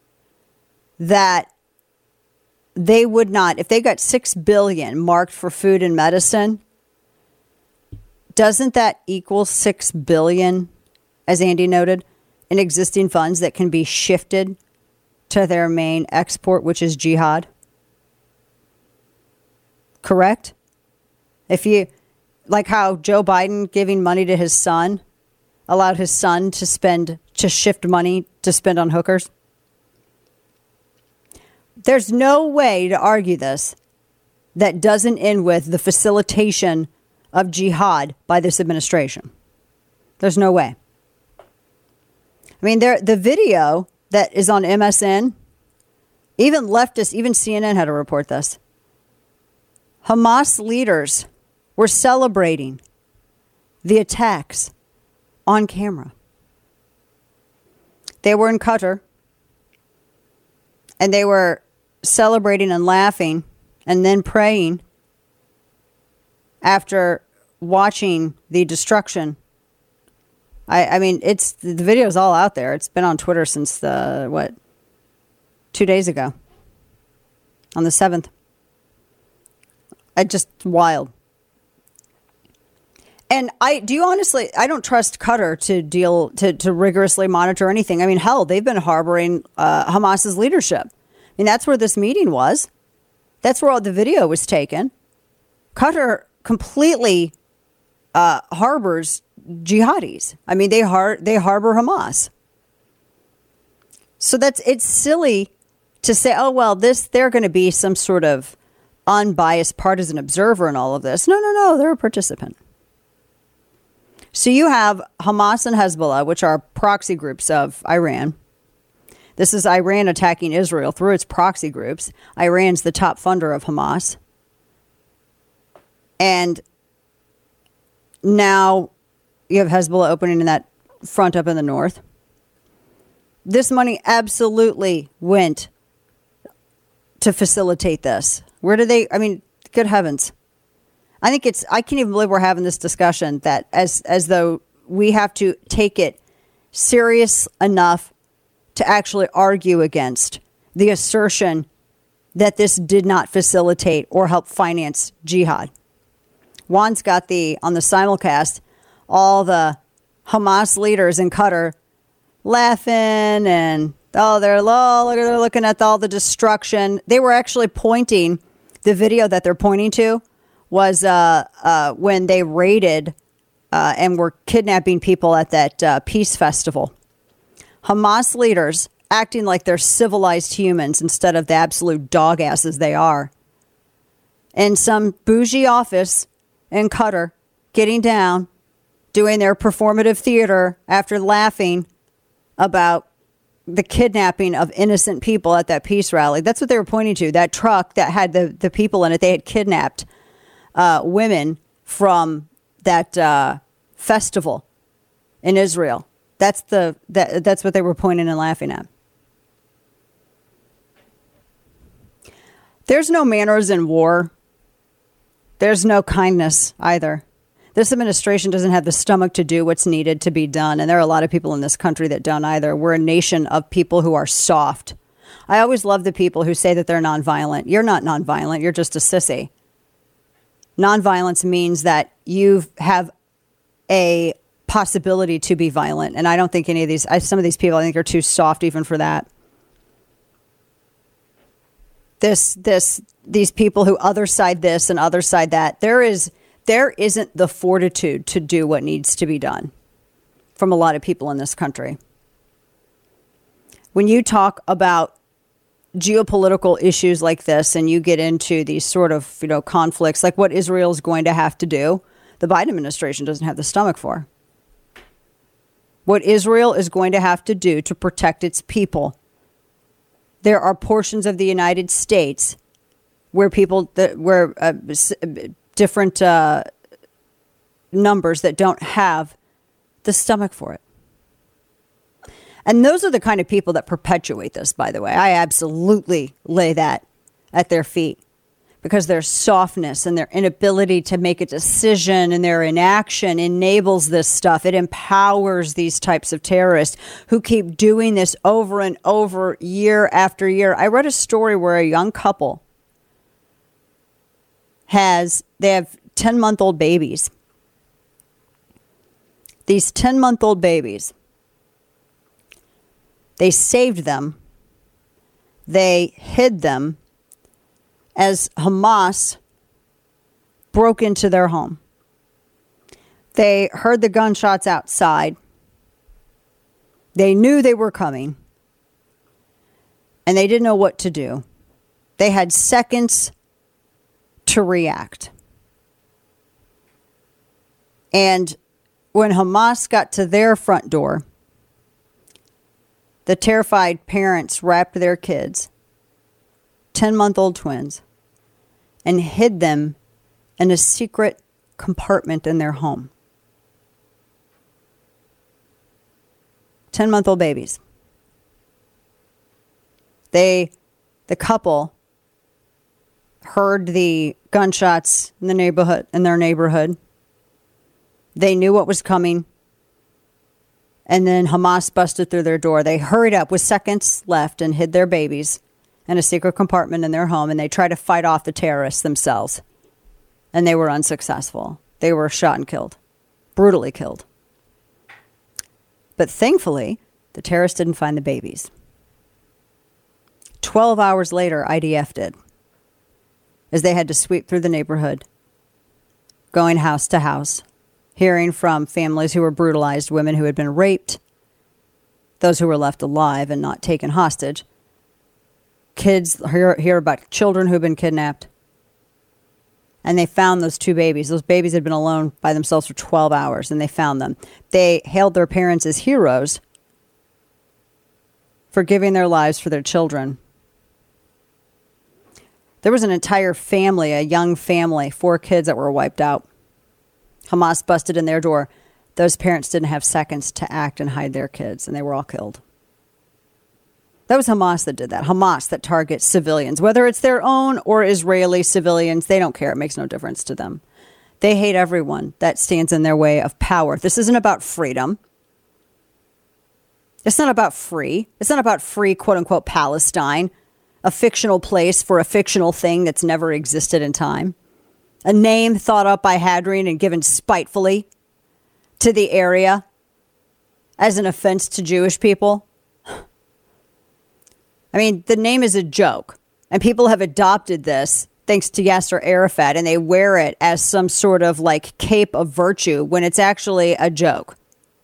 [SPEAKER 1] that they would not, if they got $6 billion marked for food and medicine? Doesn't that equal $6 billion, as Andy noted, in existing funds that can be shifted to their main export, which is jihad? Correct? If you, like how Joe Biden giving money to his son allowed his son to shift money to spend on hookers. There's no way to argue this that doesn't end with the facilitation of jihad by this administration. There's no way. I mean, the video that is on MSN, even leftists, even CNN had to report this. Hamas leaders were celebrating the attacks on camera. They were in Qatar, and they were celebrating and laughing and then praying after watching the destruction. I mean, the video's all out there. It's been on Twitter since 2 days ago, on the 7th. Just wild. And I don't trust Qatar to rigorously monitor anything. I mean, hell, they've been harboring Hamas's leadership. I mean, that's where this meeting was. That's where all the video was taken. Qatar completely harbors jihadis. I mean, they harbor Hamas. So it's silly to say, oh, well, they're going to be some sort of unbiased partisan observer in all of this. No, they're a participant. So you have Hamas and Hezbollah, which are proxy groups of Iran. This is Iran attacking Israel through its proxy groups. Iran's the top funder of Hamas. And now you have Hezbollah opening in that front up in the north. This money absolutely went to facilitate this. Where do they, I mean, good heavens. I can't even believe we're having this discussion that as though we have to take it serious enough to actually argue against the assertion that this did not facilitate or help finance jihad. Juan's got on the simulcast, all the Hamas leaders in Qatar laughing and, they're looking at all the destruction. They were actually pointing, the video that they're pointing to was when they raided and were kidnapping people at that peace festival. Hamas leaders acting like they're civilized humans instead of the absolute dog asses they are. In some bougie office in Qatar, getting down doing their performative theater after laughing about the kidnapping of innocent people at that peace rally. That's what they were pointing to. That truck that had the people in it, they had kidnapped women from that festival in Israel. That's what they were pointing and laughing at. There's no manners in war. There's no kindness either. This administration doesn't have the stomach to do what's needed to be done. And there are a lot of people in this country that don't either. We're a nation of people who are soft. I always love the people who say that they're nonviolent. You're not nonviolent. You're just a sissy. Nonviolence means that you have a possibility to be violent. And I don't think some of these people, I think, are too soft even for that. These people who other side this and other side that, there isn't the fortitude to do what needs to be done from a lot of people in this country. When you talk about geopolitical issues like this and you get into these sort of, conflicts, like what Israel is going to have to do, the Biden administration doesn't have the stomach for. What Israel is going to have to do to protect its people. There are portions of the United States where different numbers that don't have the stomach for it. And those are the kind of people that perpetuate this, by the way. I absolutely lay that at their feet because their softness and their inability to make a decision and their inaction enables this stuff. It empowers these types of terrorists who keep doing this over and over, year after year. I read a story where a young couple they have 10-month-old babies. These 10-month-old babies, they saved them. They hid them as Hamas broke into their home. They heard the gunshots outside. They knew they were coming. And they didn't know what to do. They had seconds to react. And when Hamas got to their front door, the terrified parents wrapped their kids, 10-month-old twins, and hid them in a secret compartment in their home. 10-month-old babies. The couple heard the gunshots in their neighborhood. They knew what was coming. And then Hamas busted through their door. They hurried up with seconds left and hid their babies in a secret compartment in their home. And they tried to fight off the terrorists themselves. And they were unsuccessful. They were shot and killed. Brutally killed. But thankfully, the terrorists didn't find the babies. 12 hours later, IDF did. As they had to sweep through the neighborhood, going house to house, hearing from families who were brutalized, women who had been raped, those who were left alive and not taken hostage. Kids hear about children who had been kidnapped. And they found those two babies. Those babies had been alone by themselves for 12 hours, and they found them. They hailed their parents as heroes for giving their lives for their children. There was an entire family, a young family, 4 kids that were wiped out. Hamas busted in their door. Those parents didn't have seconds to act and hide their kids, and they were all killed. That was Hamas that did that. Hamas that targets civilians, whether it's their own or Israeli civilians. They don't care. It makes no difference to them. They hate everyone that stands in their way of power. This isn't about freedom. It's not about free. It's not about free, quote unquote, Palestine, a fictional place for a fictional thing that's never existed in time. A name thought up by Hadrian and given spitefully to the area as an offense to Jewish people. I mean, the name is a joke, and people have adopted this thanks to Yasser Arafat, and they wear it as some sort of like cape of virtue when it's actually a joke.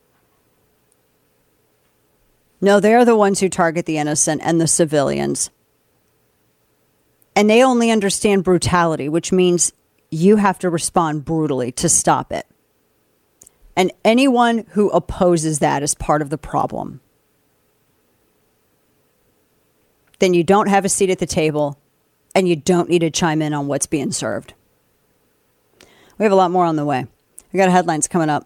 [SPEAKER 1] No, they're the ones who target the innocent and the civilians. And they only understand brutality, which means you have to respond brutally to stop it. And anyone who opposes that is part of the problem. Then you don't have a seat at the table, and you don't need to chime in on what's being served. We have a lot more on the way. We got headlines coming up.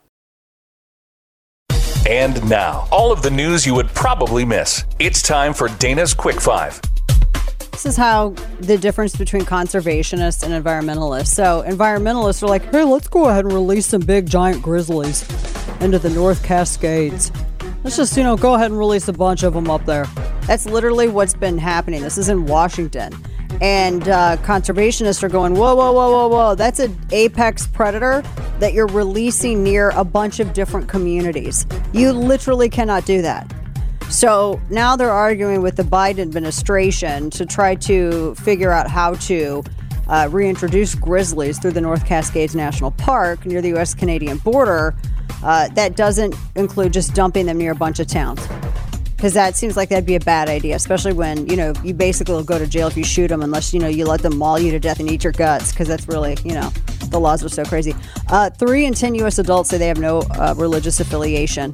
[SPEAKER 3] And now, all of the news you would probably miss. It's time for Dana's Quick Five.
[SPEAKER 1] This is how the difference between conservationists and environmentalists. So environmentalists are like, hey, let's go ahead and release some big giant grizzlies into the North Cascades. Let's just, go ahead and release a bunch of them up there. That's literally what's been happening. This is in Washington. And conservationists are going, whoa. That's an apex predator that you're releasing near a bunch of different communities. You literally cannot do that. So now they're arguing with the Biden administration to try to figure out how to reintroduce grizzlies through the North Cascades National Park near the U.S.-Canadian border. That doesn't include just dumping them near a bunch of towns. Because that seems like that'd be a bad idea, especially when, you basically will go to jail if you shoot them unless, you let them maul you to death and eat your guts, because that's really, the laws are so crazy. 3 in 10 U.S. adults say they have no religious affiliation.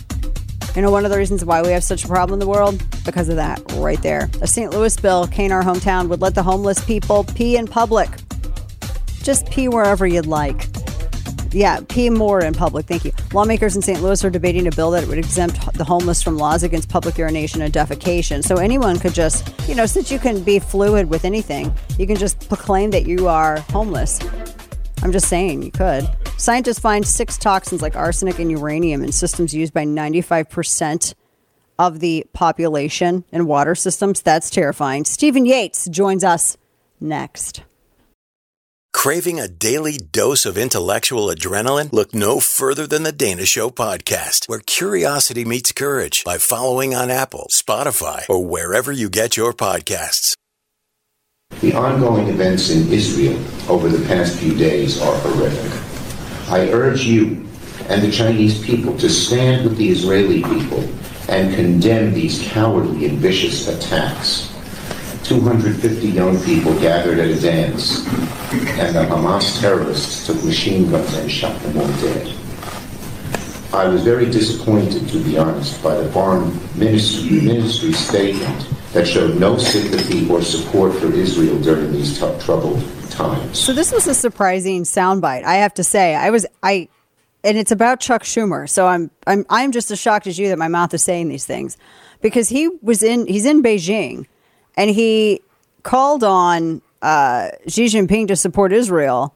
[SPEAKER 1] One of the reasons why we have such a problem in the world? Because of that right there. A St. Louis bill, our hometown, would let the homeless people pee in public. Just pee wherever you'd like. Yeah, pee more in public. Thank you. Lawmakers in St. Louis are debating a bill that would exempt the homeless from laws against public urination and defecation. So anyone could just, since you can be fluid with anything, you can just proclaim that you are homeless. I'm just saying, you could. Scientists find 6 toxins like arsenic and uranium in systems used by 95% of the population in water systems. That's terrifying. Stephen Yates joins us next.
[SPEAKER 4] Craving a daily dose of intellectual adrenaline? Look no further than the Dana Show podcast, where curiosity meets courage, by following on Apple, Spotify, or wherever you get your podcasts.
[SPEAKER 15] The ongoing events in Israel over the past few days are horrific. I urge you and the Chinese people to stand with the Israeli people and condemn these cowardly and vicious attacks. 250 young people gathered at a dance, and the Hamas terrorists took machine guns and shot them all dead. I was very disappointed, to be honest, by the foreign ministry statement that showed no sympathy or support for Israel during these troubled times.
[SPEAKER 1] So this was a surprising soundbite, I have to say. And it's about Chuck Schumer. So I'm just as shocked as you that my mouth is saying these things, because he's in Beijing, and he called on Xi Jinping to support Israel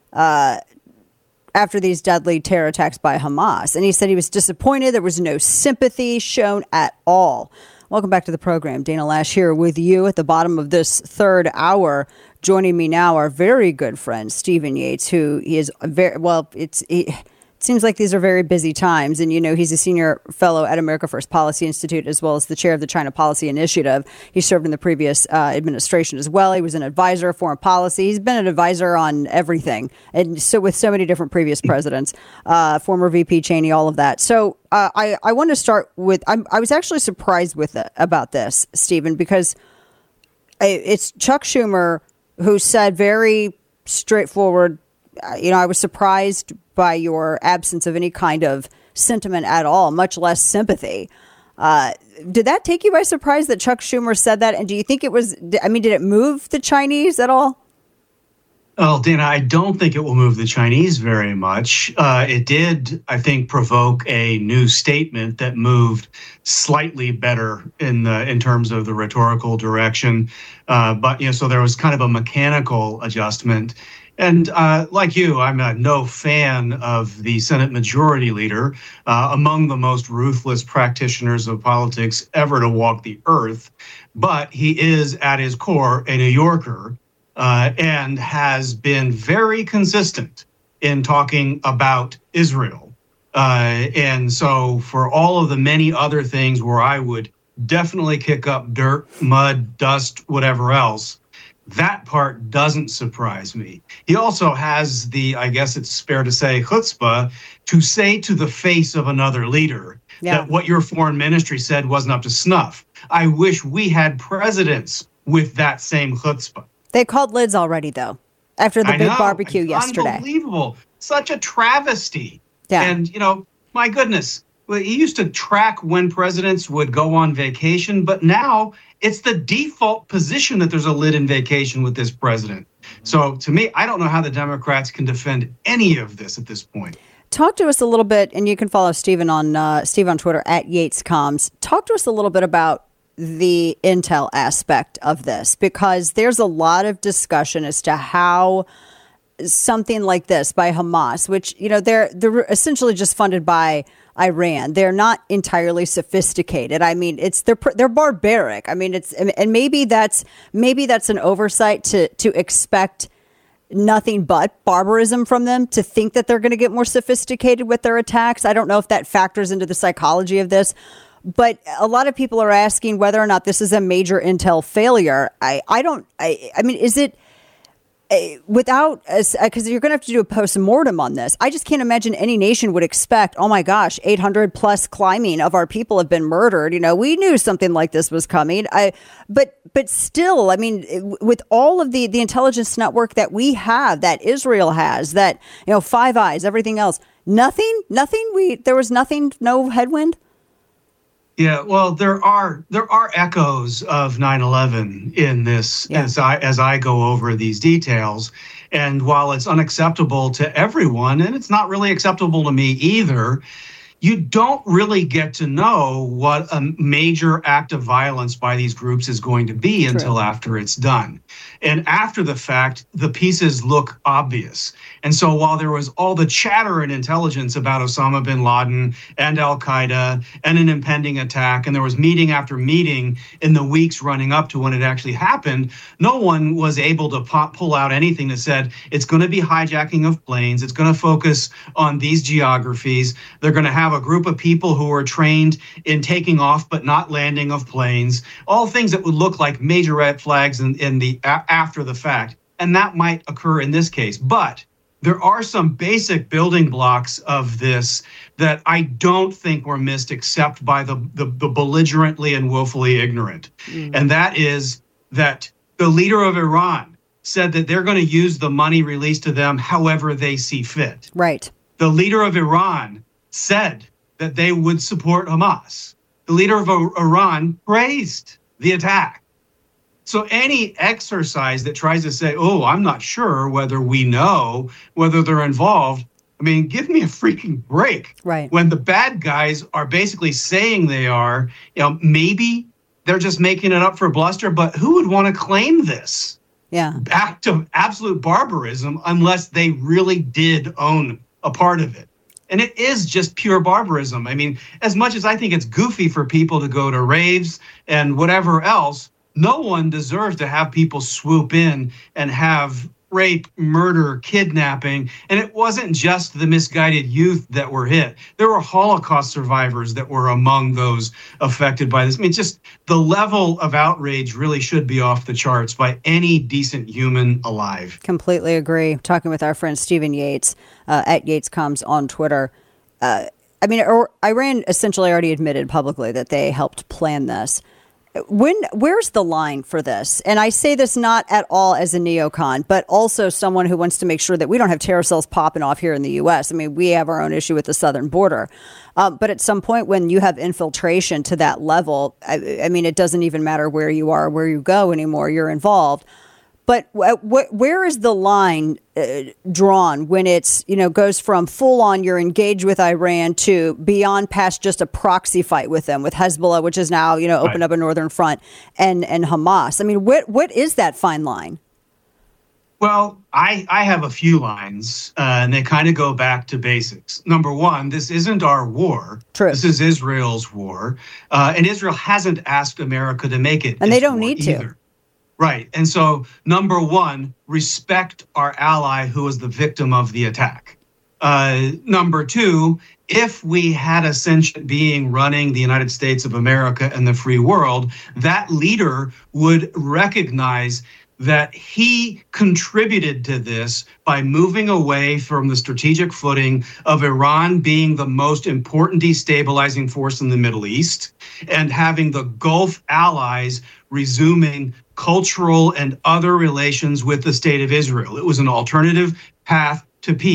[SPEAKER 1] after these deadly terror attacks by Hamas. And he said he was disappointed. There was no sympathy shown at all. Welcome back to the program. Dana Loesch here with you at the bottom of this third hour. Joining me now, our very good friend, Stephen Yates, who he is very, it seems like these are very busy times. And, he's a senior fellow at America First Policy Institute, as well as the chair of the China Policy Initiative. He served in the previous administration as well. He was an advisor of foreign policy. He's been an advisor on everything. And so with so many different previous presidents, former VP Cheney, all of that. So I want to start with, I was actually surprised about this, Stephen, because it's Chuck Schumer who said very straightforward, I was surprised by your absence of any kind of sentiment at all, much less sympathy. Did that take you by surprise that Chuck Schumer said that? And do you think did it move the Chinese at all?
[SPEAKER 16] Well, Dana, I don't think it will move the Chinese very much. It did, I think, provoke a new statement that moved slightly better in terms of the rhetorical direction. But so there was kind of a mechanical adjustment. And like you, I'm no fan of the Senate Majority Leader, among the most ruthless practitioners of politics ever to walk the earth. But he is, at his core, a New Yorker. And has been very consistent in talking about Israel. And so for all of the many other things where I would definitely kick up dirt, mud, dust, whatever else, that part doesn't surprise me. He also has I guess it's fair to say, chutzpah, to say to the face of another leader that what your foreign ministry said wasn't up to snuff. I wish we had presidents with that same chutzpah.
[SPEAKER 1] They called lids already, though, after the big barbecue yesterday.
[SPEAKER 16] Unbelievable. Such a travesty
[SPEAKER 1] Yeah.
[SPEAKER 16] And, my goodness, he used to track when presidents would go on vacation, but now it's the default position that there's a live-in vacation with this president. So to me, I don't know how the Democrats can defend any of this at this point.
[SPEAKER 1] Talk to us a little bit, and you can follow Steve on Twitter at YatesComms. Talk to us a little bit about the intel aspect of this, because there's a lot of discussion as to how something like this by Hamas, which, they're essentially just funded by Iran. They're not entirely sophisticated. I mean, they're barbaric. I mean, and maybe that's an oversight to expect nothing but barbarism from them, to think that they're going to get more sophisticated with their attacks. I don't know if that factors into the psychology of this, but a lot of people are asking whether or not this is a major intel failure. I mean, is it because you're going to have to do a post-mortem on this. I just can't imagine any nation would expect, oh my gosh, 800 plus climbing of our people have been murdered. We knew something like this was coming. But still, I mean, with all of the intelligence network that we have, that Israel has, that, Five Eyes, everything else, nothing, there was nothing, no headwind.
[SPEAKER 16] Yeah, well, there are echoes of 9/11 in this as I go over these details. And while it's unacceptable to everyone, and it's not really acceptable to me either, you don't really get to know what a major act of violence by these groups is going to be until after it's done. And after the fact, the pieces look obvious. And so while there was all the chatter and intelligence about Osama bin Laden and al-Qaeda and an impending attack, and there was meeting after meeting in the weeks running up to when it actually happened, no one was able to pull out anything that said it's going to be hijacking of planes, it's going to focus on these geographies, they're going to have a group of people who are trained in taking off but not landing of planes, all things that would look like major red flags in the after the fact. And that might occur in this case. But there are some basic building blocks of this that I don't think were missed except by the belligerently and willfully ignorant. And that is that the leader of Iran said that they're going to use the money released to them however they see fit.
[SPEAKER 1] Right.
[SPEAKER 16] The leader of Iran said that they would support Hamas. The leader of Iran praised the attack. So any exercise that tries to say, oh, I'm not sure whether we know whether they're involved, I mean, give me a freaking break.
[SPEAKER 1] Right.
[SPEAKER 16] When the bad guys are basically saying they are, maybe they're just making it up for bluster, but who would want to claim this?
[SPEAKER 1] Yeah.
[SPEAKER 16] Act of absolute barbarism unless they really did own a part of it. And it is just pure barbarism. I mean, as much as I think it's goofy for people to go to raves and whatever else, no one deserves to have people swoop in and have rape, murder, kidnapping. And it wasn't just the misguided youth that were hit. There were Holocaust survivors that were among those affected by this. I mean, just the level of outrage really should be off the charts by any decent human alive.
[SPEAKER 1] Completely agree. Talking with our friend Stephen Yates at YatesComms on Twitter. Iran essentially already admitted publicly that they helped plan this. Where's the line for this? And I say this not at all as a neocon, but also someone who wants to make sure that we don't have terror cells popping off here in the U.S. I mean, we have our own issue with the southern border. But at some point when you have infiltration to that level, I mean, it doesn't even matter where you are, where you go anymore. You're involved. But where is the line drawn when it's, goes from full on you're engaged with Iran to beyond past just a proxy fight with them, with Hezbollah, which is now, opened up a northern front, and Hamas? I mean, what is that fine line?
[SPEAKER 16] Well, I have a few lines, and they kind of go back to basics. Number one, this isn't our war.
[SPEAKER 1] True.
[SPEAKER 16] This is Israel's war. And Israel hasn't asked America to make it.
[SPEAKER 1] And they don't need
[SPEAKER 16] either.
[SPEAKER 1] to.
[SPEAKER 16] Right. And so, number one, respect our ally who was the victim of the attack. Number two, if we had a sentient being running the United States of America and the free world, that leader would recognize that he contributed to this by moving away from the strategic footing of Iran being the most important destabilizing force in the Middle East and having the Gulf allies resuming cultural and other relations with the state of Israel. It was an alternative path to peace.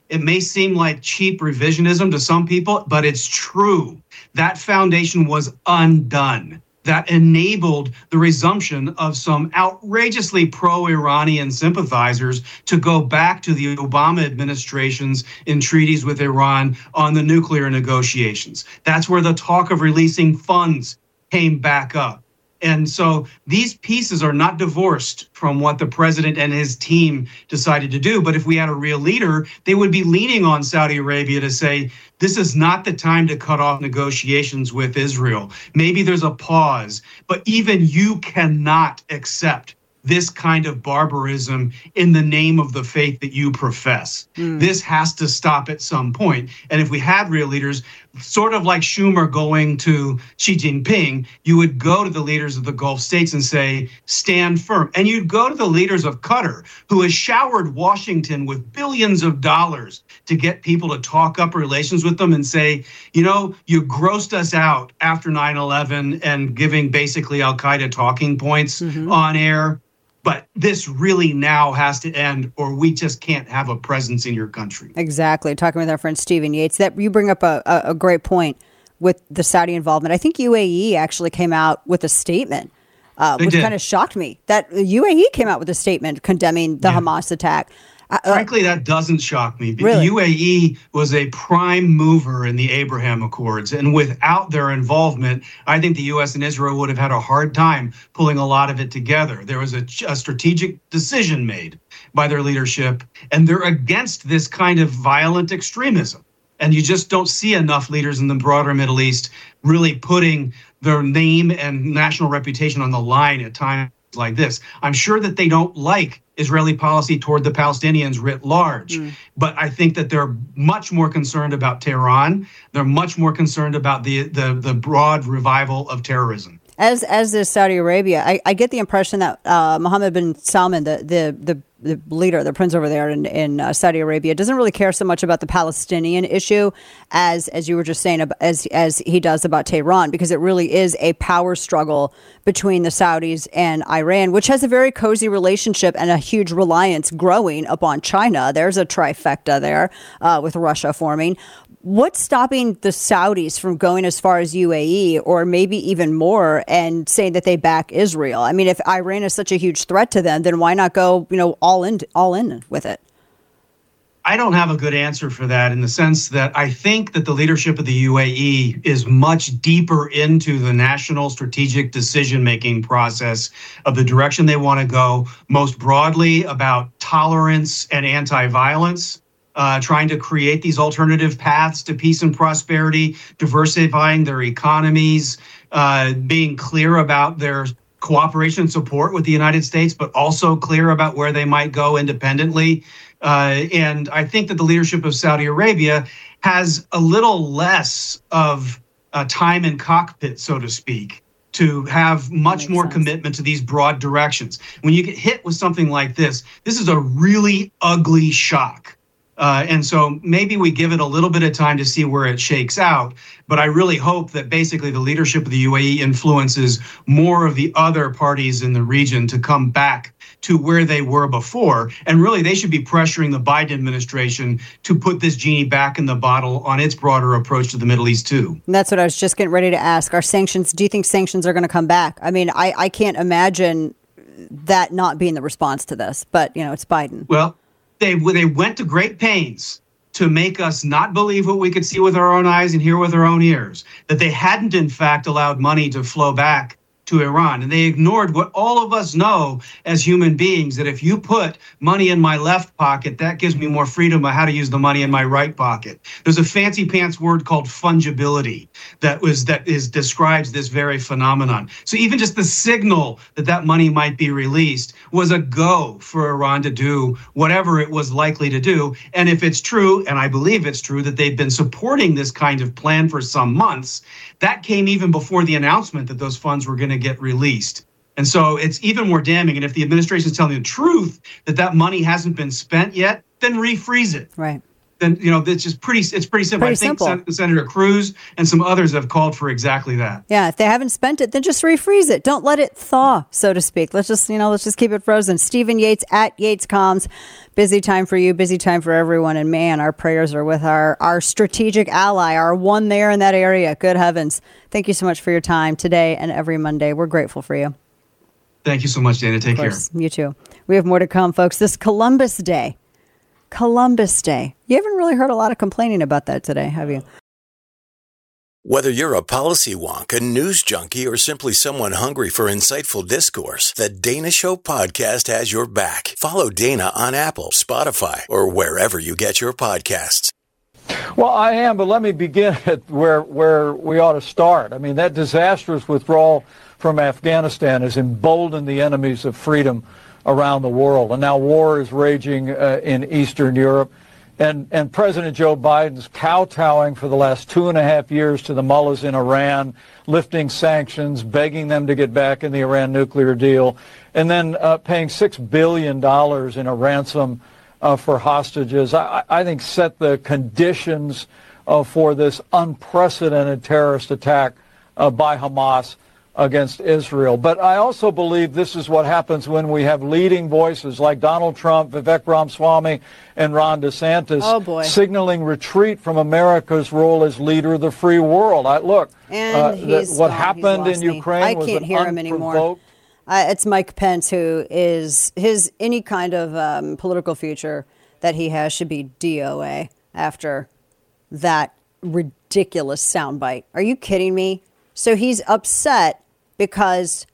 [SPEAKER 16] It may seem like cheap revisionism to some people, but it's true. That foundation was undone. That enabled the resumption of some outrageously pro-Iranian sympathizers to go back to the Obama administration's entreaties with Iran on the nuclear negotiations. That's where the talk of releasing funds came back up. And so these pieces are not divorced from what the president and his team decided to do. But if we had a real leader, they would be leaning on Saudi Arabia to say, this is not the time to cut off negotiations with Israel. Maybe there's a pause, but even you cannot accept this kind of barbarism in the name of the faith that you profess. This has to stop at some point. And if we had real leaders, sort of like Schumer going to Xi Jinping, you would go to the leaders of the Gulf states and say, stand firm. And you'd go to the leaders of Qatar, who has showered Washington with billions of dollars to get people to talk up relations with them and say, you know, you grossed us out after 9/11 and giving basically Al-Qaeda talking points on air. But this really now has to end, or we just can't have a presence in your country.
[SPEAKER 1] Exactly. Talking with our friend Stephen Yates, that you bring up a great point with the Saudi involvement. I think UAE actually came out with a statement, which kind of shocked me. That UAE came out with a statement condemning the Hamas attack.
[SPEAKER 16] Frankly, that doesn't shock me.
[SPEAKER 1] Really?
[SPEAKER 16] The UAE was a prime mover in the Abraham Accords, and without their involvement, I think the U.S. and Israel would have had a hard time pulling a lot of it together. There was a strategic decision made by their leadership, and they're against this kind of violent extremism. And you just don't see enough leaders in the broader Middle East really putting their name and national reputation on the line at times like this. I'm sure that they don't like Israeli policy toward the Palestinians writ large. But I think that they're much more concerned about Tehran. They're much more concerned about the broad revival of terrorism.
[SPEAKER 1] As is Saudi Arabia, I get the impression that Mohammed bin Salman, the leader, the prince over there in Saudi Arabia, doesn't really care so much about the Palestinian issue as you were just saying, as he does about Tehran, because it really is a power struggle between the Saudis and Iran, which has a very cozy relationship and a huge reliance growing upon China. There's a trifecta there with Russia forming. What's stopping the Saudis from going as far as UAE or maybe even more and saying that they back Israel? I mean, if Iran is such a huge threat to them, then why not go, all in with it?
[SPEAKER 16] I don't have a good answer for that, in the sense that I think that the leadership of the UAE is much deeper into the national strategic decision-making process of the direction they want to go, most broadly about tolerance and anti-violence. Trying to create these alternative paths to peace and prosperity, diversifying their economies, being clear about their cooperation and support with the United States, but also clear about where they might go independently. And I think that the leadership of Saudi Arabia has a little less of time in cockpit, so to speak, to have much more commitment to these broad directions. When you get hit with something like this is a really ugly shock. And so maybe we give it a little bit of time to see where it shakes out. But I really hope that basically the leadership of the UAE influences more of the other parties in the region to come back to where they were before. And really, they should be pressuring the Biden administration to put this genie back in the bottle on its broader approach to the Middle East, too.
[SPEAKER 1] And that's what I was just getting ready to ask. Do you think sanctions are going to come back? I mean, I can't imagine that not being the response to this. But, it's Biden.
[SPEAKER 16] Well, they went to great pains to make us not believe what we could see with our own eyes and hear with our own ears, that they hadn't, in fact, allowed money to flow back to Iran. And they ignored what all of us know as human beings, that if you put money in my left pocket, that gives me more freedom of how to use the money in my right pocket. There's a fancy pants word called fungibility that describes this very phenomenon. So even just the signal that money might be released was a go for Iran to do whatever it was likely to do. And if it's true, and I believe it's true, that they've been supporting this kind of plan for some months, that came even before the announcement that those funds were going to get released. And so it's even more damning. And if the administration is telling the truth that money hasn't been spent yet, then refreeze it.
[SPEAKER 1] Right.
[SPEAKER 16] then it's just pretty simple.
[SPEAKER 1] Pretty
[SPEAKER 16] I think
[SPEAKER 1] simple.
[SPEAKER 16] Senator Cruz and some others have called for exactly that.
[SPEAKER 1] Yeah, if they haven't spent it, then just refreeze it. Don't let it thaw, so to speak. Let's just keep it frozen. Stephen Yates at YatesComms. Busy time for you, busy time for everyone. And man, our prayers are with our strategic ally, our one there in that area. Good heavens. Thank you so much for your time today and every Monday. We're grateful for you.
[SPEAKER 16] Thank you so much, Dana. Take care.
[SPEAKER 1] You too. We have more to come, folks. This Columbus Day. Columbus Day. You haven't really heard a lot of complaining about that today, have you?
[SPEAKER 4] Whether you're a policy wonk, a news junkie, or simply someone hungry for insightful discourse, the Dana Show podcast has your back. Follow Dana on Apple, Spotify, or wherever you get your podcasts.
[SPEAKER 17] Well, I am, but let me begin at where we ought to start. I mean, that disastrous withdrawal from Afghanistan has emboldened the enemies of freedom around the world. And now war is raging in Eastern Europe. And President Joe Biden's kowtowing for the last 2.5 years to the mullahs in Iran, lifting sanctions, begging them to get back in the Iran nuclear deal, and then paying $6 billion in a ransom for hostages, I think set the conditions for this unprecedented terrorist attack by Hamas against Israel. But I also believe this is what happens when we have leading voices like Donald Trump, Vivek Ramaswamy, and Ron DeSantis signaling retreat from America's role as leader of the free world. What happened in Ukraine
[SPEAKER 1] I can't hear him anymore. It's Mike Pence, who is any kind of political future that he has should be DOA after that ridiculous soundbite. Are you kidding me? So he's upset because,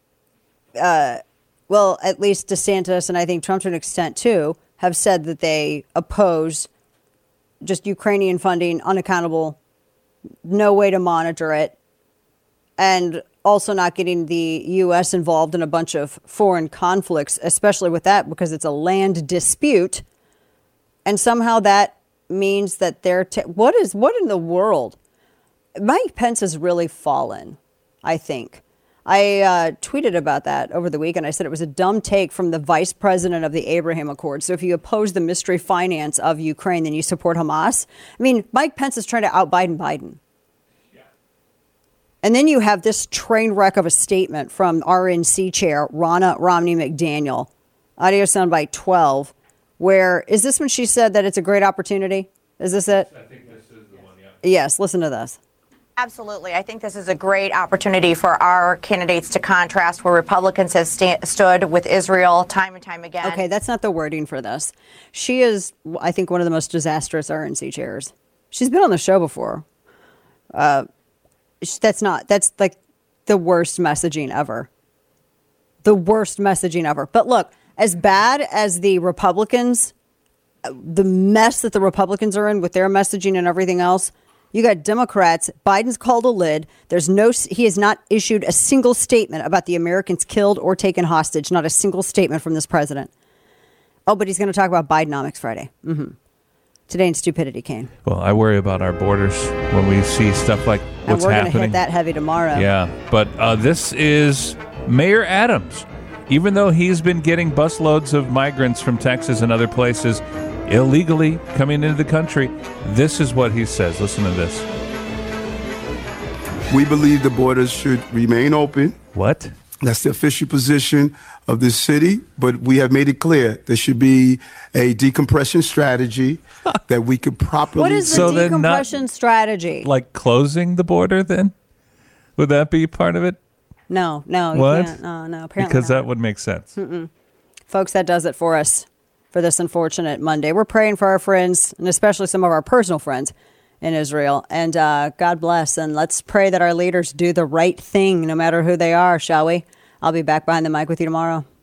[SPEAKER 1] at least DeSantis and I think Trump to an extent too, have said that they oppose just Ukrainian funding, unaccountable, no way to monitor it, and also not getting the U.S. involved in a bunch of foreign conflicts, especially with that because it's a land dispute. And somehow that means that they're what in the world? Mike Pence has really fallen, I think. I tweeted about that over the weekend. I said it was a dumb take from the vice president of the Abraham Accords. So if you oppose the mystery finance of Ukraine, then you support Hamas. I mean, Mike Pence is trying to out-Biden Biden. Yeah. And then you have this train wreck of a statement from RNC chair Ronna Romney McDaniel, audio soundbite 12, where, is this when she said that it's a great opportunity? Is this it?
[SPEAKER 18] I think this is the one, yeah.
[SPEAKER 1] Yes, listen to this.
[SPEAKER 18] Absolutely. I think this is a great opportunity for our candidates to contrast where Republicans have stood with Israel time and time again.
[SPEAKER 1] Okay, that's not the wording for this. She is, I think, one of the most disastrous RNC chairs. She's been on the show before. That's like the worst messaging ever. The worst messaging ever. But look, as bad as the Republicans, the mess that the Republicans are in with their messaging and everything else, you got Democrats. Biden's called a lid. He has not issued a single statement about the Americans killed or taken hostage. Not a single statement from this president. Oh, but he's going to talk about Bidenomics Friday. Mm-hmm. Today in Stupidity, Kane.
[SPEAKER 19] Well, I worry about our borders when we see stuff like what's happening.
[SPEAKER 1] And we're going to hit that heavy tomorrow.
[SPEAKER 19] Yeah, but this is Mayor Adams. Even though he's been getting busloads of migrants from Texas and other places illegally coming into the country, this is what he says. Listen to this.
[SPEAKER 20] We believe the borders should remain open.
[SPEAKER 19] What?
[SPEAKER 20] That's the official position of this city, but we have made it clear there should be a decompression strategy that we could properly...
[SPEAKER 1] What is the decompression strategy?
[SPEAKER 19] Like closing the border then? Would that be part of it?
[SPEAKER 1] No.
[SPEAKER 19] What?
[SPEAKER 1] You can't. No, apparently
[SPEAKER 19] because
[SPEAKER 1] not.
[SPEAKER 19] that would make sense.
[SPEAKER 1] Mm-mm. Folks, that does it for us for this unfortunate Monday. We're praying for our friends, and especially some of our personal friends in Israel. And God bless. And let's pray that our leaders do the right thing, no matter who they are, shall we? I'll be back behind the mic with you tomorrow.